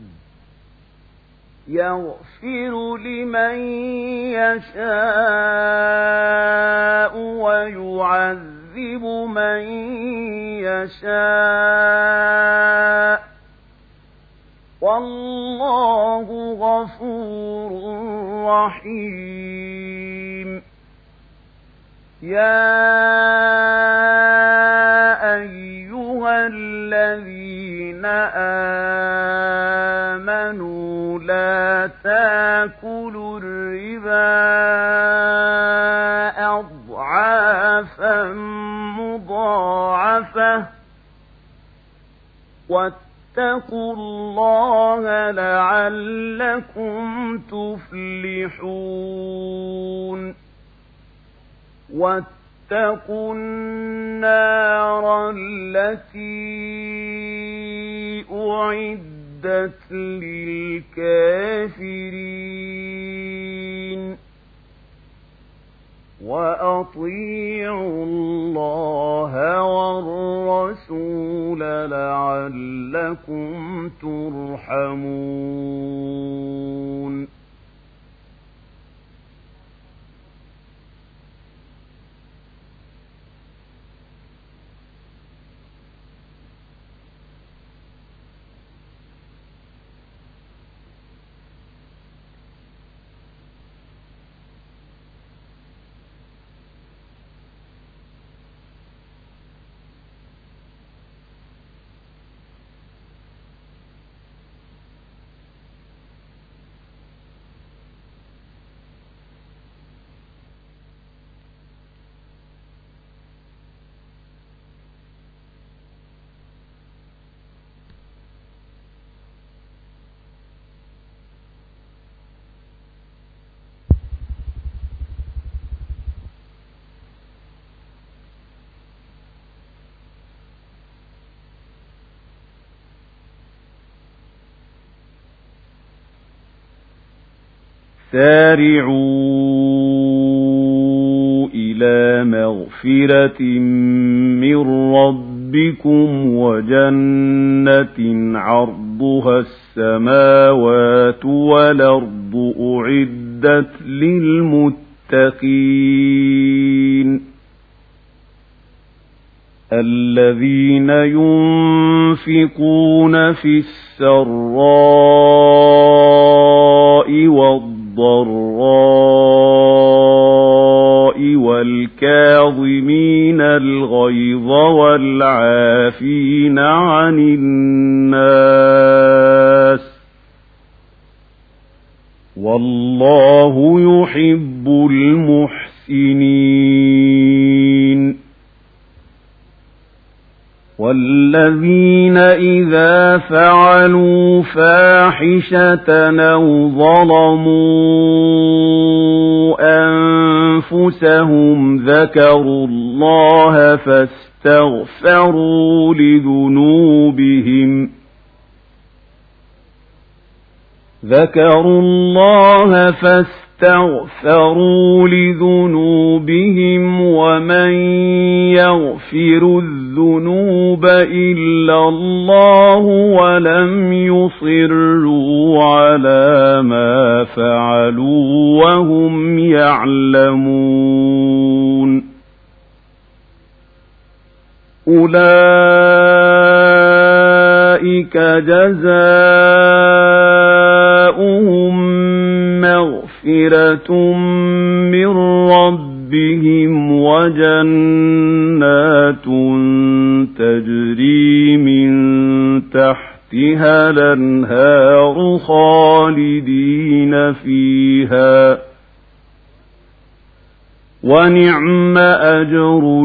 يغفر لمن يشاء ويعذب من يشاء والله غفور رحيم يا أيها الذين آمنوا لا تأكلوا الربا أضعافا مضاعفة واتقوا الله لعلكم تفلحون واتقوا النار التي أعدت للكافرين وأطيعوا الله والرسول لعلكم ترحمون سارعوا إلى مغفرة من ربكم وجنة عرضها السماوات والأرض أعدت للمتقين الذين ينفقون في السراء والضراء والكاظمين الغيظ والعافين عن الناس والله يحب المحسنين. والذين إذا فعلوا فاحشة أو ظلموا أنفسهم ذكروا الله فاستغفروا لذنوبهم ذكروا الله فاستغفروا لذنوبهم ومن يغفر الذنوب إلا الله ولم يصروا على ما فعلوا وهم يعلمون أولئك جزاؤهم مغفرة من ربهم وجنات تجري من تحتها الأنهار خالدين فيها ونعم أجر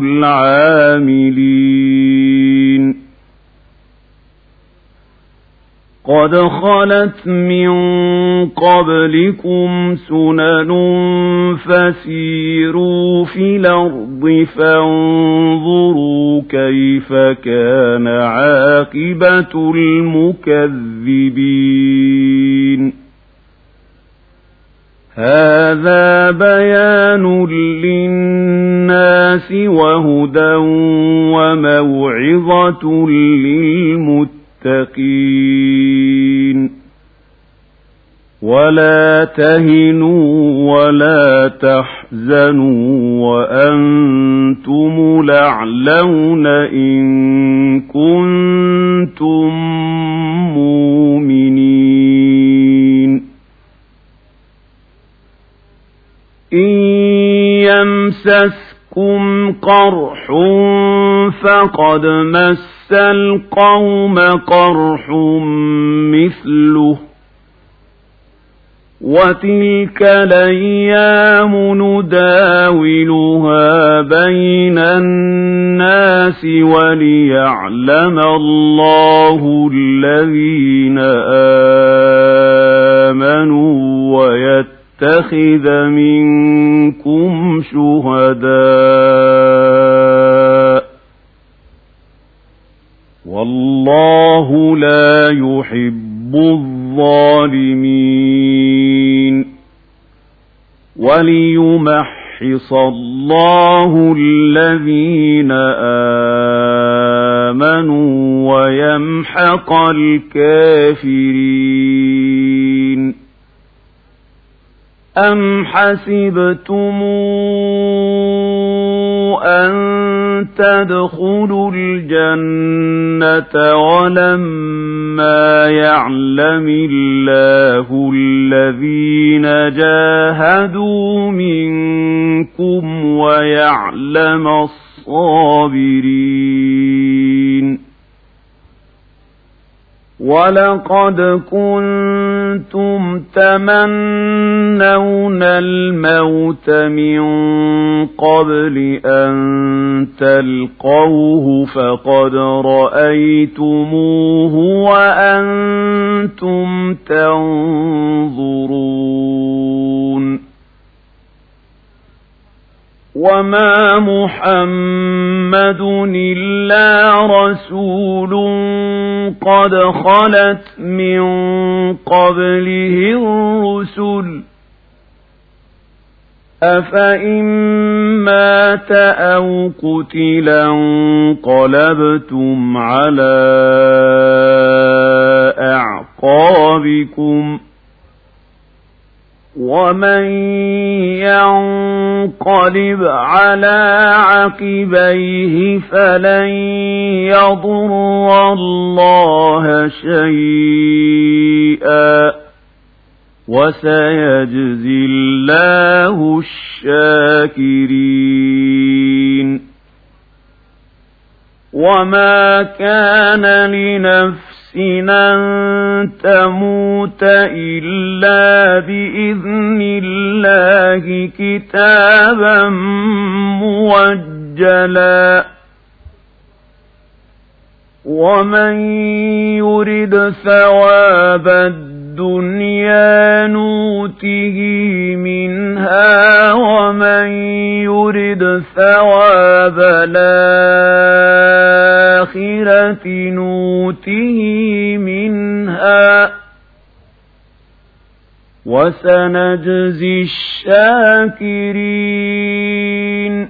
العاملين. قد خلت من قبلكم سنن فسيروا في الأرض فانظروا كيف كان عاقبة المكذبين. هذا بيان للناس وهدى وموعظة للمتقين. ولا تهنوا ولا تحزنوا وأنتم الأعلون إن كنتم مؤمنين. إن يمسسكم قرح فقد مس القوم قرح مثله وتلك الأيام نداولها بين الناس وليعلم الله الذين آمنوا ويتخذ منكم شهداء والله لا يحب الظالمين. وليمحص الله الذين آمنوا ويمحق الكافرين. أم حسبتم أن تدخلوا الجنة ولما يعلم الله الذين جاهدوا منكم ويعلم الصابرين. ولقد كنتم تمنون الموت من قبل أن تلقوه فقد رأيتموه وأنتم تنظرون. وما محمد إلا رسول قد خلت من قبله الرسل أفإن مات أو قتلا انقلبتم على أعقابكم ومن ينقلب على عقبيه فلن يضر الله شيئا وسيجزي الله الشاكرين. وما كان لنفس أن تموت إلا بإذن الله كتابا موجلا. ومن يرد ثواب الدنيا نوته منها ومن يرد ثواب الآخرة نوته منها وسنجزي الشاكرين.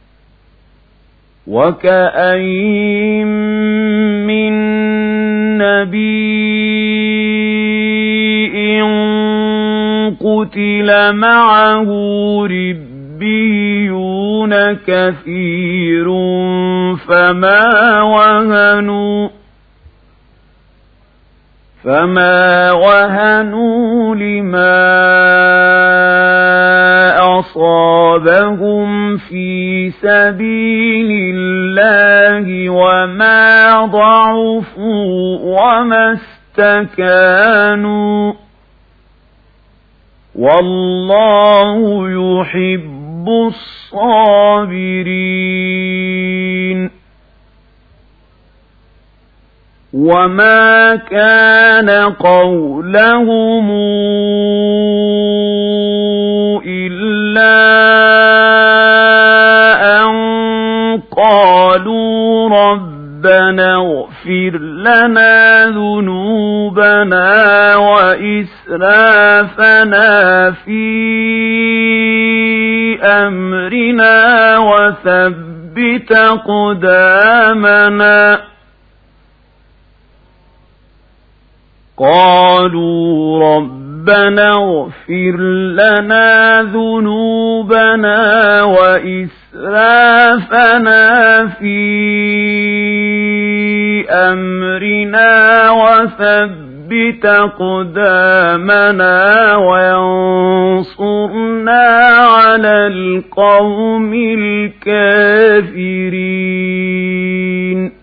وكأين من نبي قتل معه ربيون كثير فما وهنوا فما وهنوا لما أصابهم في سبيل الله وما ضعفوا وما استكانوا والله يحب الصابرين. وما كان قولهم إلا أن قالوا ربنا اغفر لنا ذنوبنا وإسرافنا في أمرنا وثبت أقدامنا. قالوا ربنا اغفر لنا ذنوبنا وإسرافنا في أمرنا وثبت أقدامنا وانصرنا على القوم الكافرين.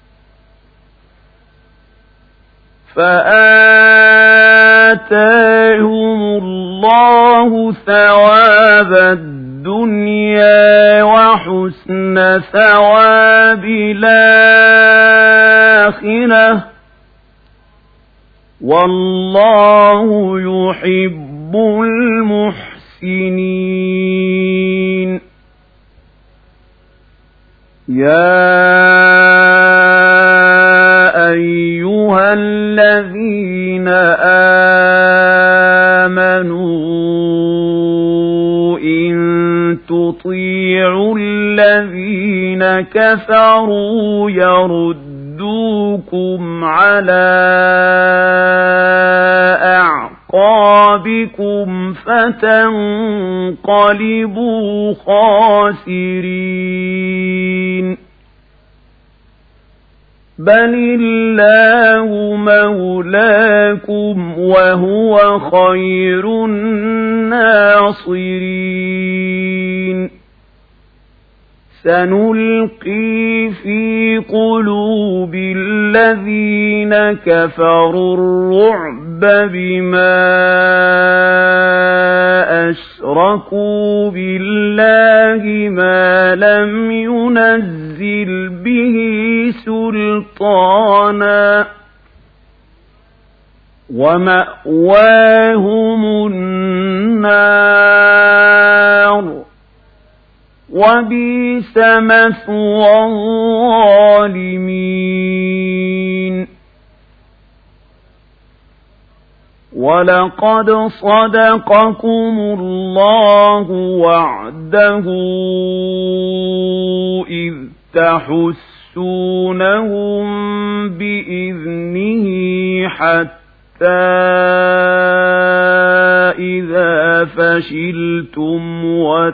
فآتاهم الله ثواب الدنيا وحسن ثواب الآخرة والله يحب المحسنين. يا أيها الذين آمنوا إن تطيعوا الذين كفروا يردوكم على أعقابكم فتنقلبوا خاسرين. بل الله مولاكم وهو خير الناصرين. سنلقي في قلوب الذين كفروا الرعب بما أشركوا بالله ما لم ينزل به سلطانا ومأواهم النار وبئس مثوى الظالمين. ولقد صدقكم الله وعده إذ تحسونهم بإذنه حتى إذا فشلتم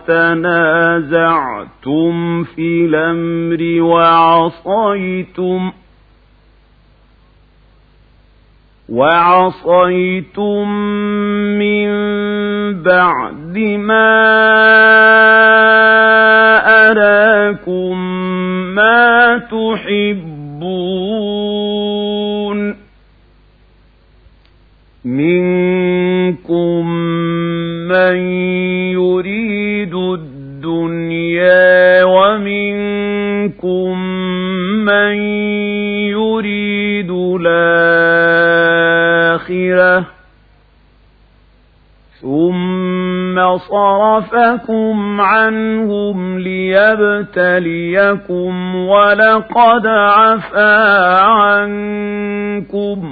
وتنازعتم في الأمر وعصيتم وعصيتم من بعد ما أراكم ما تحبون منكم من يريد الدنيا ومنكم من يريد الآخرة ثم صرفكم عنهم ليبتليكم ولقد عفا عنكم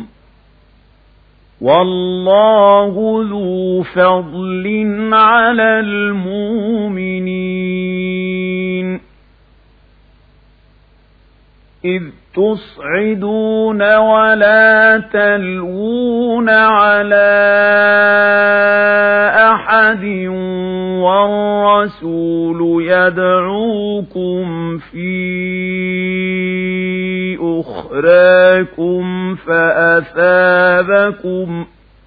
والله ذو فضل على المؤمنين إذ تصعدون ولا تلوون على أحد والرسول يدعوكم في أخراكم فأثابكم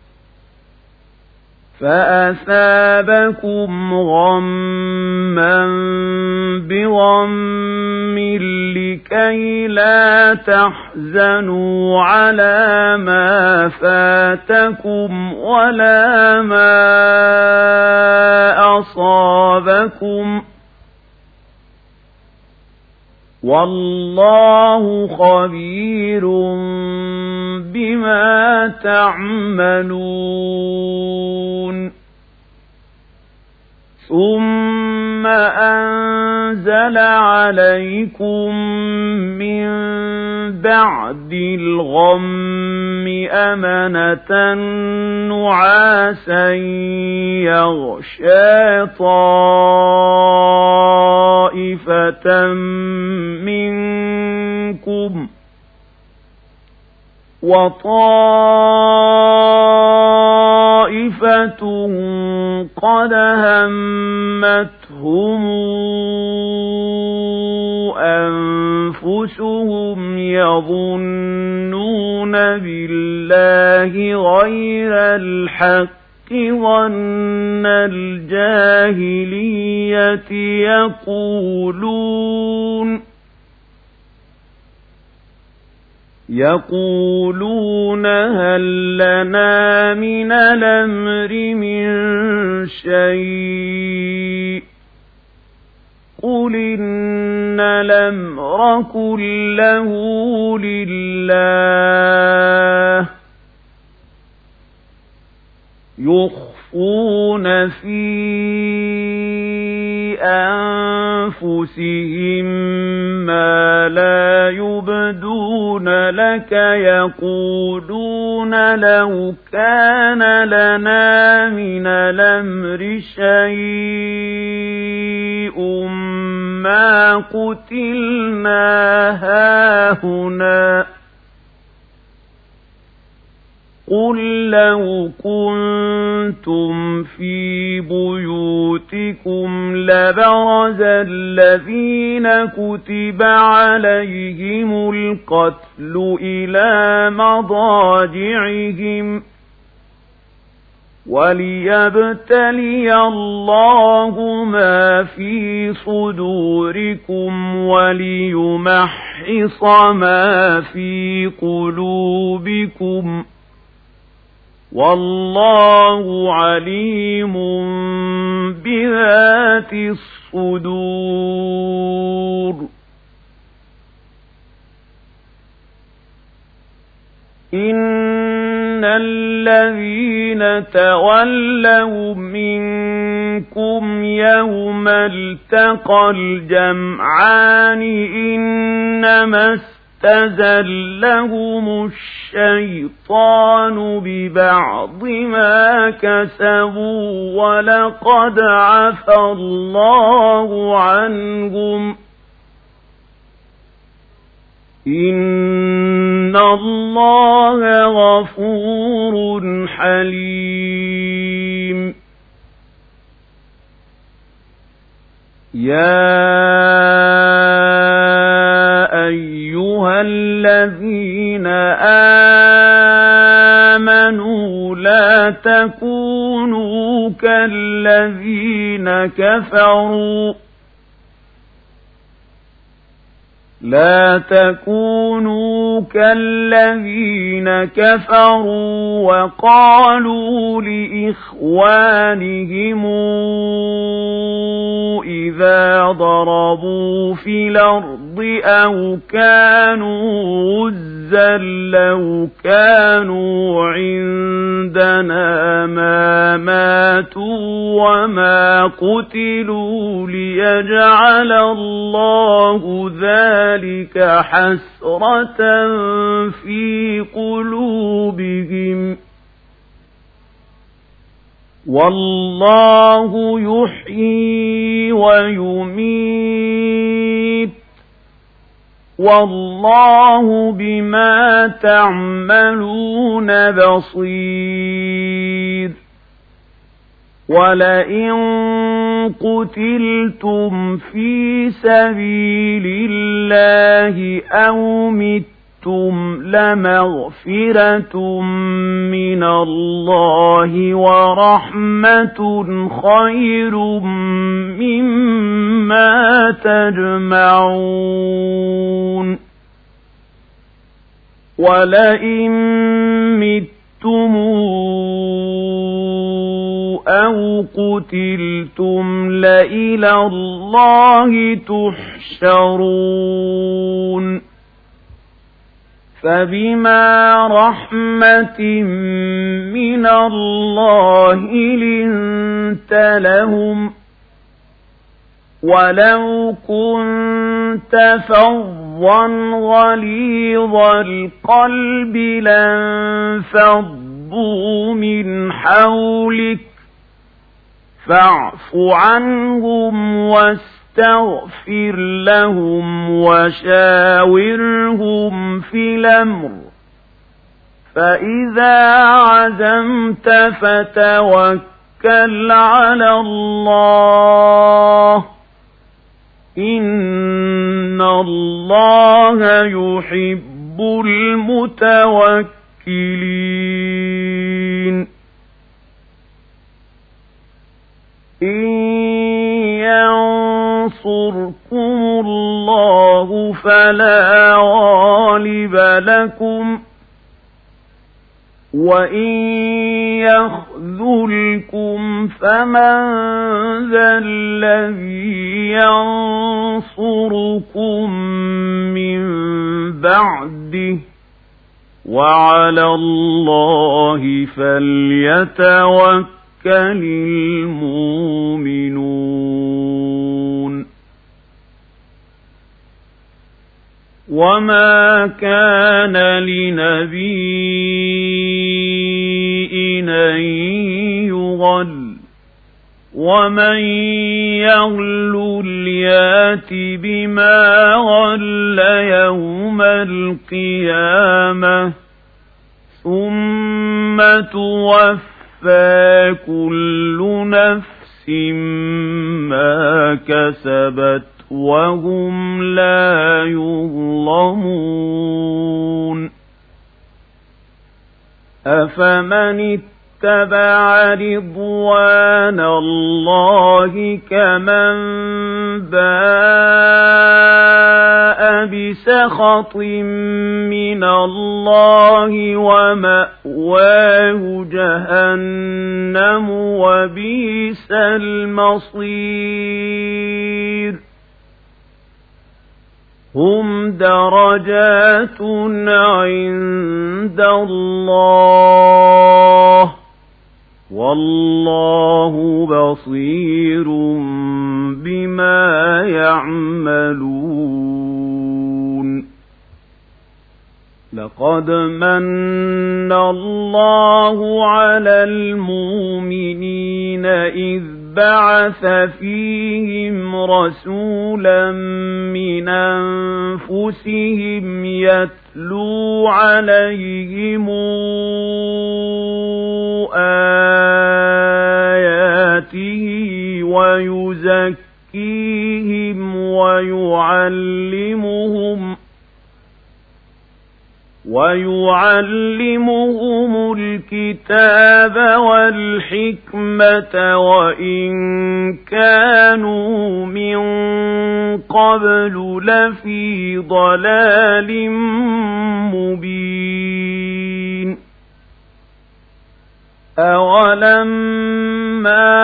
فأثابكم غما بغم لكي لا تحزنوا على ما فاتكم ولا ما أصابكم والله خبير بما تعملون ثم أنزل عليكم من بعد الغم أمنة نعاسا يغشى طائفة منكم وطائفة قد همتهم أنفسهم يظنون بالله غير الحق ظن الجاهلية يقولون يقولون هل لنا من الأمر من شيء قل إن الأمر كله لله يخفون في أنفسهم ما لا يبدون لك يقولون لو كان لنا من الأمر شيء ما قتلنا هاهنا قل لو كنتم في بيوتكم لبرز الذين كتب عليهم القتل إلى مضاجعهم وليبتلي الله ما في صدوركم وليمحص ما في قلوبكم والله عليم بذات الصدور إن الذين تولوا منكم يوم التقى الجمعان إنما استزلهم الشيطان ببعض ما كسبوا ولقد عفى الله عنهم إن الله غفور حليم يا أيها الذين تكونوا كالذين كفروا لا تكونوا كالذين كفروا وقالوا لإخوانهم إذا ضربوا في الأرض أو كانوا غزا لو كانوا عندنا ما ماتوا وما قتلوا ليجعل الله ذلك حسرة في قلوبهم والله يحيي ويميت والله بما تعملون بصير ولئن قتلتم في سبيل الله أو متم لمغفرة من الله ورحمة خير مما تجمعون ولئن متم أو قتلتم لإلى الله تحشرون فبما رحمة من الله لنت لهم ولو كنت فظا غليظ القلب لانفضوا من حولك فاعف عنهم واستغفر لهم وشاورهم في الأمر فإذا عزمت فتوكل على الله إن الله يحب المتوكلين إن ينصركم الله فلا غالب لكم وإن يخذلكم فمن ذا الذي ينصركم من بعده وعلى الله فليتوكل المؤمنون وما كان لنبي أن يغل ومن يغل يات بما غل يوم القيامة ثم توفى كل نفس ما كسبت وهم لا يظلمون أفمن اتبع رضوان الله كمن باء بسخط من الله ومأواه جهنم وبئس المصير هم درجات عند الله والله بصير بما يعملون لقد من الله على المؤمنين إذ بعث فيهم رسولا من أنفسهم يتلو عليهم آياته ويزكيهم ويعلمهم ويعلمهم الكتاب والحكمة وإن كانوا من قبل لفي ضلال مبين أولما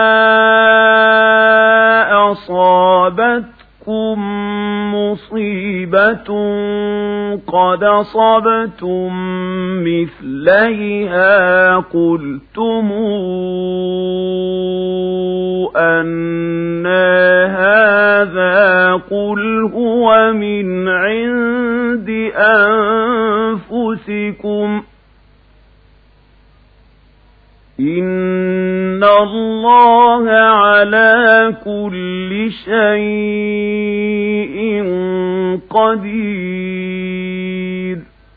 أصابتكم مصيبة قد أصبتم مثليها قلتم أن هذا قل هو من عند أنفسكم إن الله على كل شيء قدير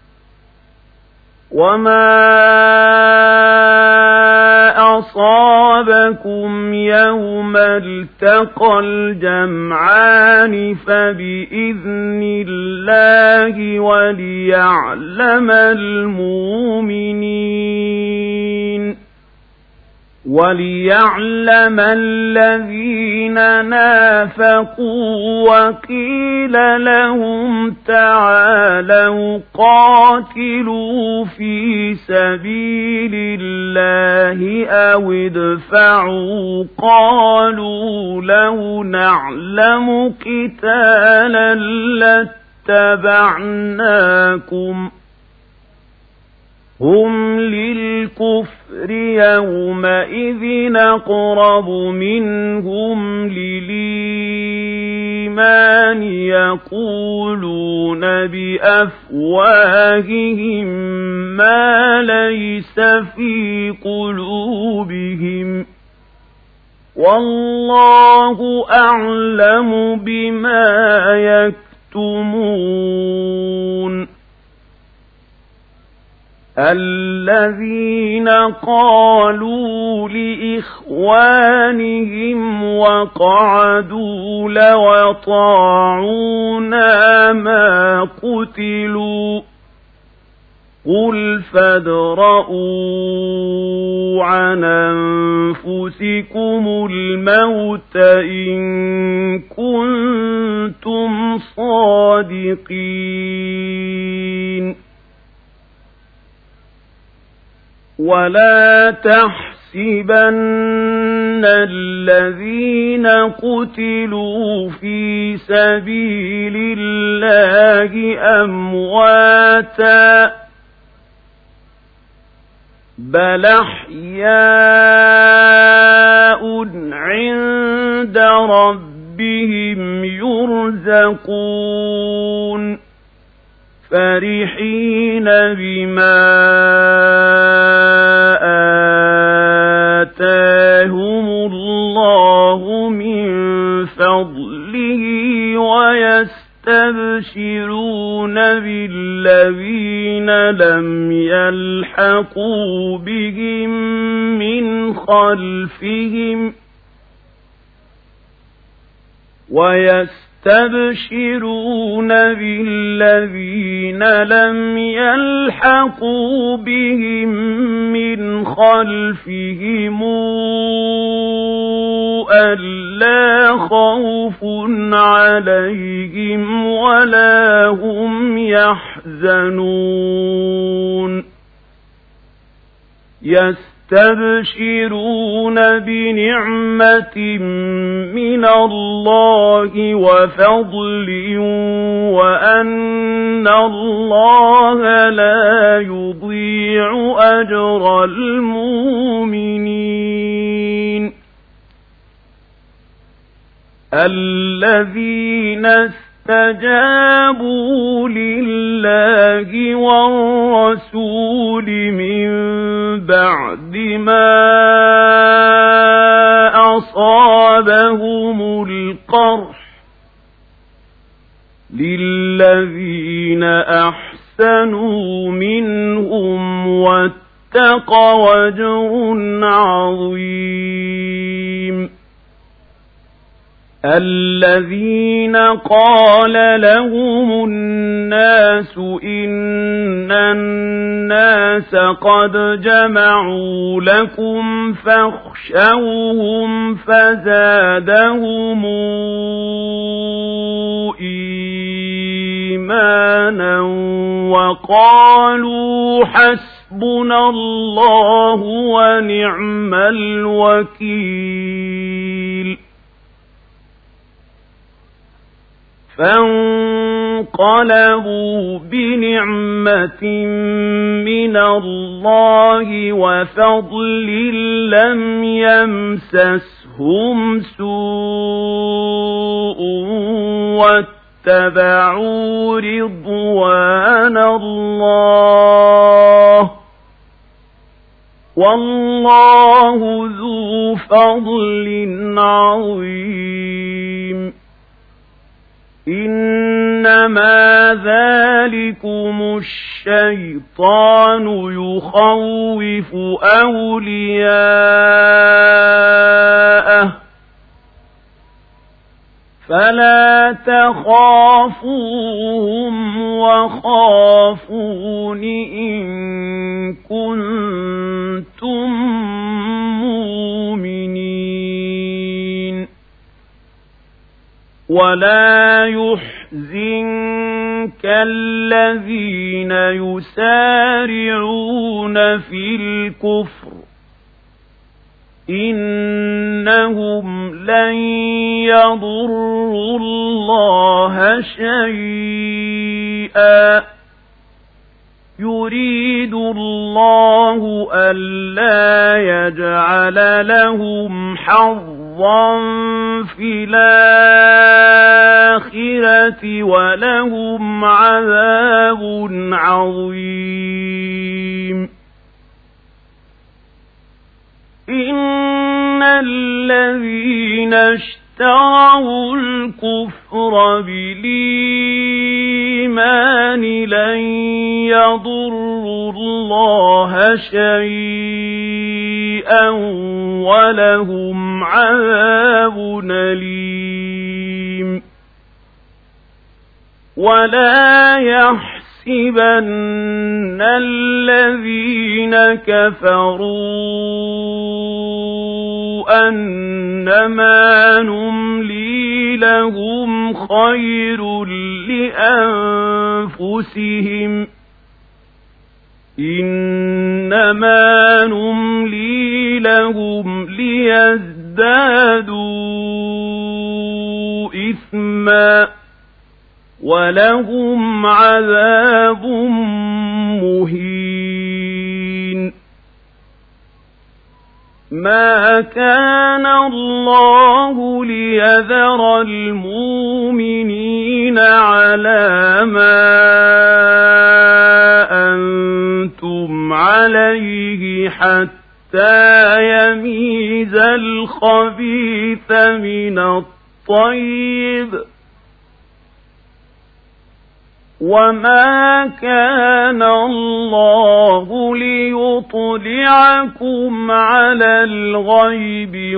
وما أصابكم يوم التقى الجمعان فبإذن الله وليعلم المؤمنين وليعلم الذين نافقوا وقيل لهم تعالوا قاتلوا في سبيل الله أو ادفعوا قالوا لو نعلم قتالا لاتبعناكم هم للكفر يومئذ أقرب منهم للإيمان يقولون بأفواههم ما ليس في قلوبهم والله أعلم بما يكتمون الذين قالوا لإخوانهم وقعدوا لو أطاعونا ما قتلوا قل فادرءوا عن أنفسكم الموت إن كنتم صادقين ولا تحسبن الذين قتلوا في سبيل الله أمواتا بل أحياء عند ربهم يرزقون فرحين بما آتاهم الله من فضله ويستبشرون بالذين لم يلحقوا بهم من خلفهم ويستبشرون بالذين لم يلحقوا بهم من خلفهم ألا خوف عليهم ولا هم يحزنون يستبشرون بنعمة من الله وفضل وأن الله لا يضيع أجر المؤمنين الذين استجابوا لله والرسول من بعد ما أصابهم القرح للذين أحسنوا منهم واتقوا أجر عظيم الذين قال لهم الناس إن الناس قد جمعوا لكم فاخشوهم فزادهم إيمانا وقالوا حسبنا الله ونعم الوكيل فانقلبوا بنعمة من الله وفضل لم يمسسهم سوء واتبعوا رضوان الله والله ذو فضل عظيم إنما ذلكم الشيطان يخوف أولياءه فلا تخافوهم وخافون إن كنتم مؤمنين ولا يحزنك الذين يسارعون في الكفر إنهم لن يضروا الله شيئا يريد الله ألا يجعل لهم حظا في الآخرة ولهم عذاب عظيم إن الذين اشتروا الكفر بالإيمان لن يضروا الله شيئا ولهم عذاب أليم ولا يحسبن الذين كفروا أنما نملي لهم خير لأنفسهم إنما نملي لهم ليزدادوا إثما ولهم عذاب مهين ما كان الله ليذر المؤمنين على ما أنتم عليه حتى يميز الخبيث من الطيب وما كان الله ليطلعكم على الغيب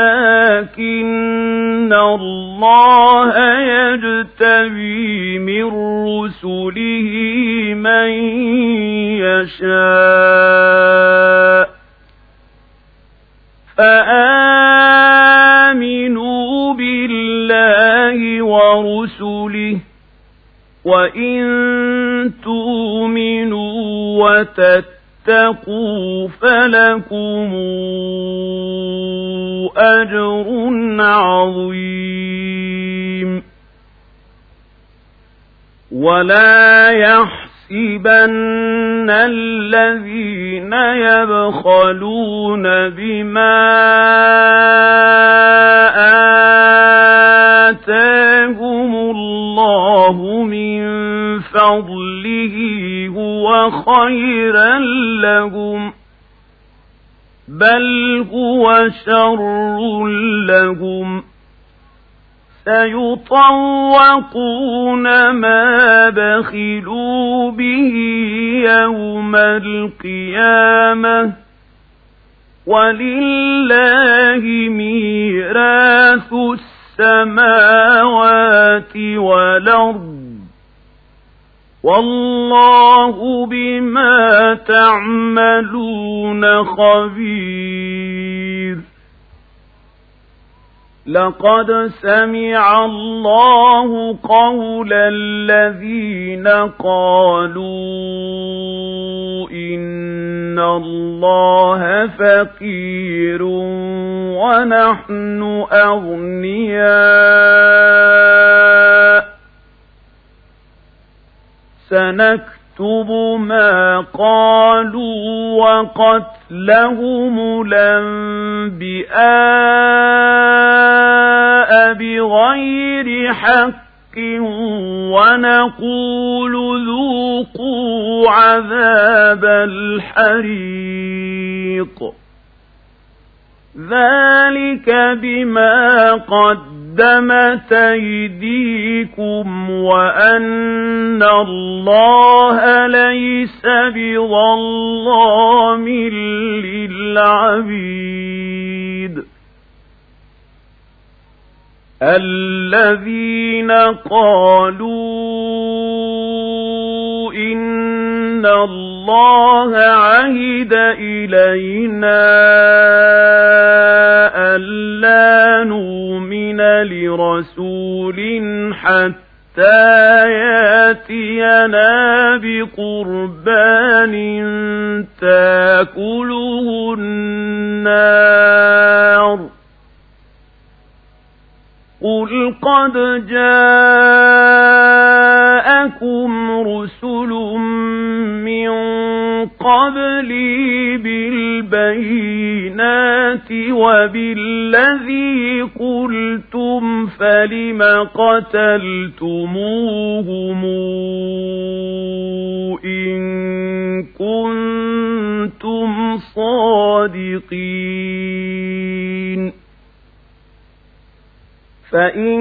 ولكن الله يجتبي من رسله من يشاء فآمنوا بالله ورسله وإن تؤمنوا وتتقوا فلكم أجر عظيم ولا يحسبن الذين يبخلون بما آتاهم الله من فضله هو خيرا لهم بل هو شر لهم سيطوقون ما بخلوا به يوم القيامة ولله ميراث السماوات والأرض والله بما تعملون خبير لقد سمع الله قول الذين قالوا إن الله فقير ونحن أغنياء سنكتب ما قالوا وقتلهم الأنبياء بغير حق ونقول ذوقوا عذاب الحريق ذلك بما قدمت أيديكم وأن الله ليس بظلام للعبيد الذين قالوا إن الله عهد إلينا ألا نؤمن لرسول حتى يأتينا بقربان تأكله النار قل قد جاءكم رسل من قبلي بالبينات وبالذي قلتم فلم قتلتموهم إن كنتم صادقين فإن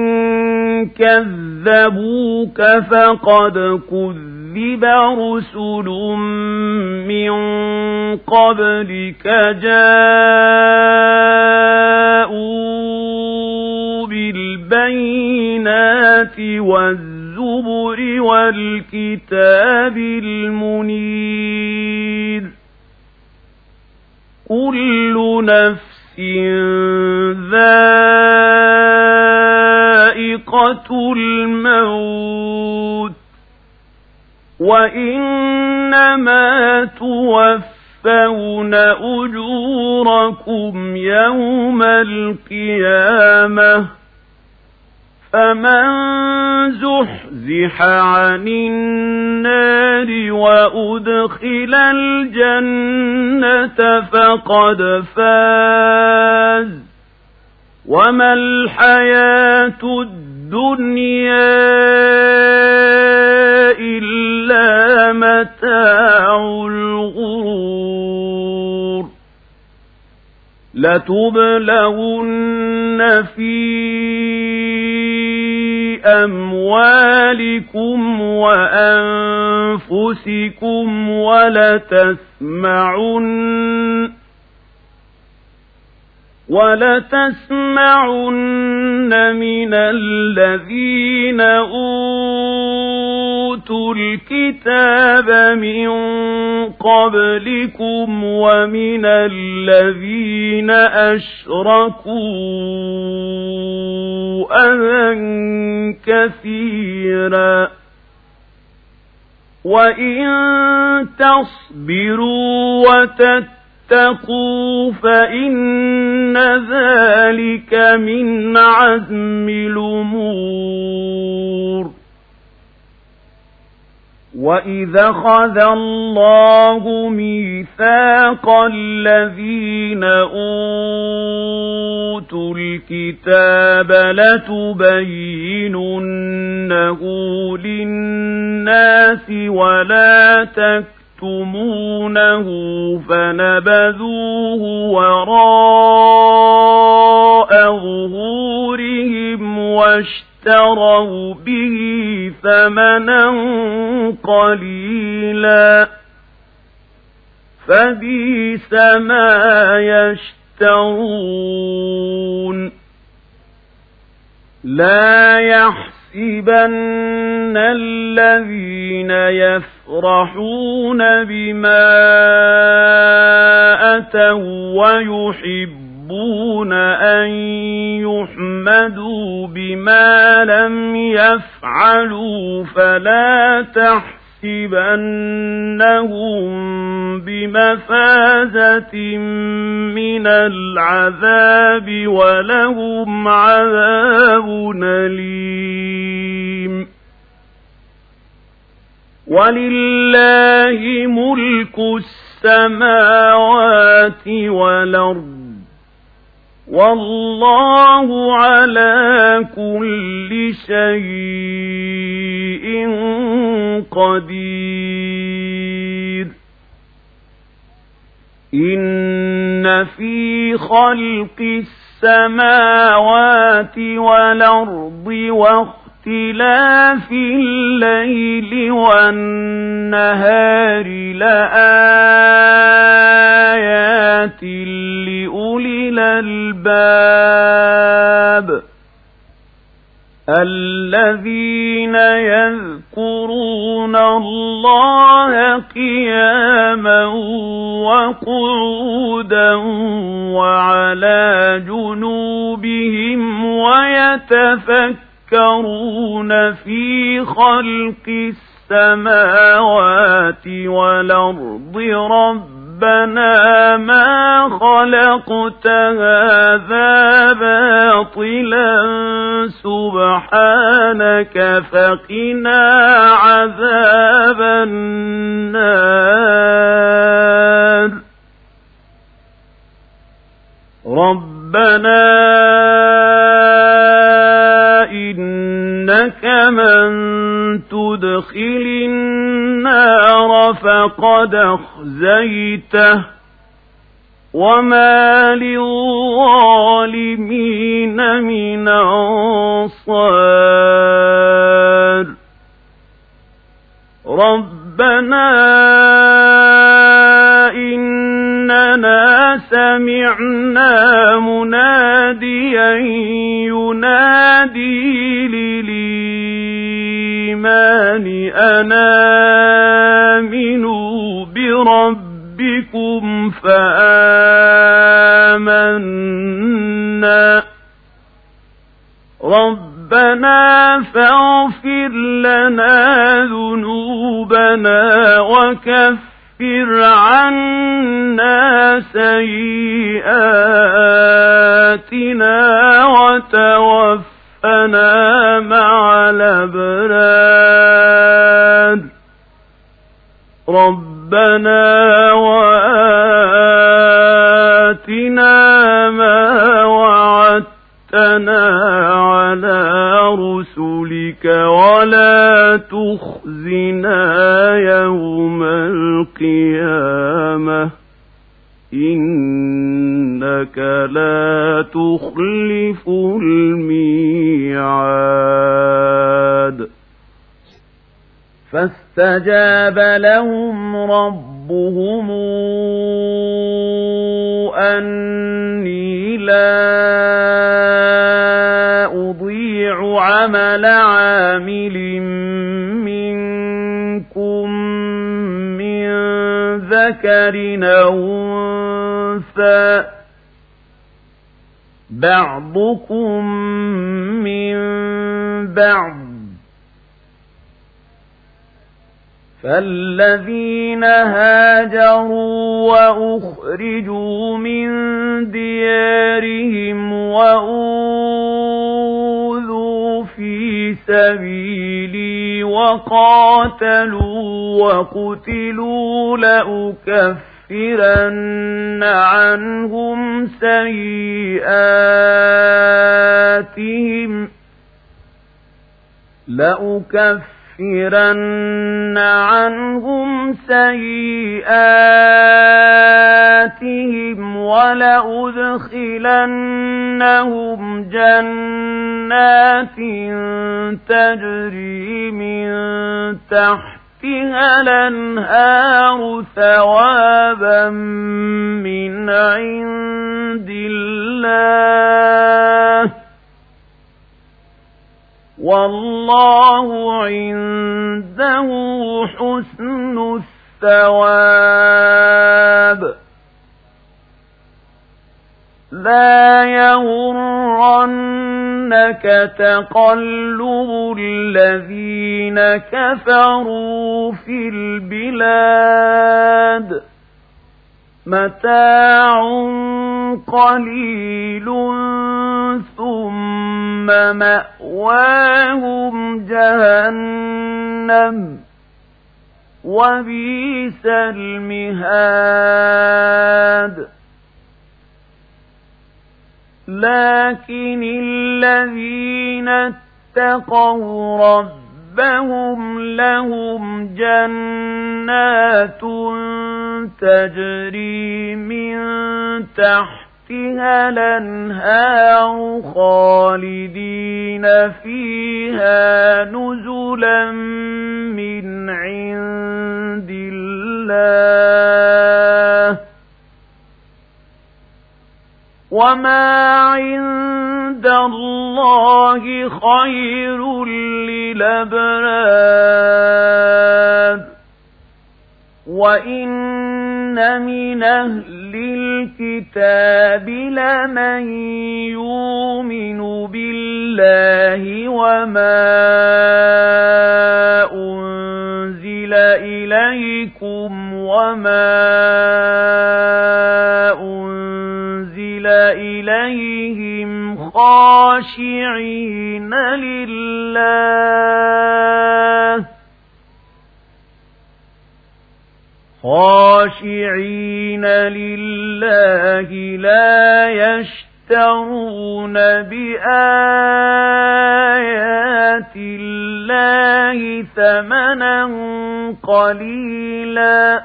كذبوك فقد كذب رسل من قبلك جاءوا بالبينات والزبر والكتاب المنير كل نفس ذائقة الموت وإنما توفون أجوركم يوم القيامة فمن زحزح عن النار وأدخل الجنة فقد فاز وما الحياة الدنيا إلا متاع الغرور لتبلغن في أموالكم وأنفسكم ولتسمعن ولتسمعن من الذين أوتوا الكتاب من قبلكم ومن الذين أشركوا أذى كثيرا وإن تصبروا وتتقوا فإن ذلك من عزم الأمور وَإِذَا أَخَذَ اللَّهُ مِيثَاقَ الَّذِينَ أُوتُوا الْكِتَابَ لَتُبَيِّنُنَّهُ لِلنَّاسِ وَلَا تَكْتُمُونَهُ فَنَبَذُوهُ وَرَاءَ ظُهُورِهِمْ وَاشْتَرَوْا بِهِ ثَمَنًا قَلِيلًا فَبِئْسَ مَا يَشْتَرُونَ لا يحسبن الذين يفرحون بما أتوا ويحبون أن يحمدوا بما لم يفعلوا فلا تحسبنهم بمفازة من العذاب ولهم عذاب أليم. ولله ملك السماوات والأرض والله على كل شيء قدير. إن في خلق السماوات والأرض واختلاف الليل والنهار لآيات لأولي الألباب الذين يذكرون الله قياما وقعودا وعلى جنوبهم ويتفكرون في خلق السماوات والأرض ربنا ما خلقت هذا باطلا سبحانك فقنا عذاب النار. ربنا إنك من تدخل النار فقد أخزيته وما للظالمين من أنصار. ربنا إننا سمعنا مناديا ينادي للإيمان أن آمنوا بربكم فآمنا. ربنا فاغفر لنا ذنوبنا وكفر عنا سيئاتنا وتوفنا مع الأبرار. ربنا وآتنا ما وعدتنا على رسلك ولا تخزنا يوم القيامة إنك لا تخلف الميعاد. فاستجاب لهم ربهم أني لا أضيع عمل عامل منكم من ذكر أو أنثى بعضكم من بعض فالذين هاجروا وأخرجوا من ديارهم وأوذوا في سبيلي وقاتلوا وقتلوا لأكفرن عنهم سيئاتهم لأكفرن لأكفرن عنهم سيئاتهم ولأدخلنهم جنات تجري من تحتها الأنهار ثوابا من عند الله والله عنده حسن الثواب. لا يغرنك تقلب الذين كفروا في البلاد متاع قليل ثم مأواهم جهنم وبئس المهاد. لكن الذين اتقوا ربهم لهم جنات تجري من تحتها الأنهار خالدين فيها نزلا من عند الله وما عند الله خير للأبرار. وإن من أهل الكتاب لمن يؤمن بالله وما أنزل إليكم وما أنزل إليهم خاشعين لله خاشعين لله لا يشترون بآيات الله ثمنا قليلا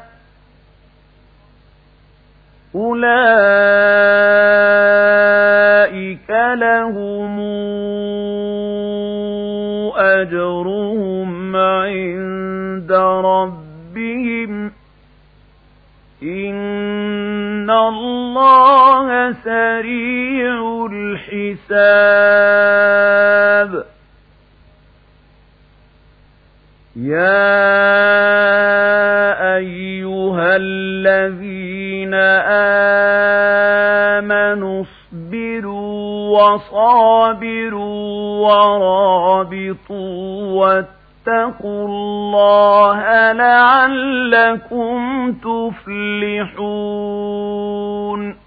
أولئك لهم أجرهم عند ربهم إن الله سريع الحساب. يا أيها الذين آمنوا اصبروا وصابروا ورابطوا واتقوا الله لعلكم تفلحون.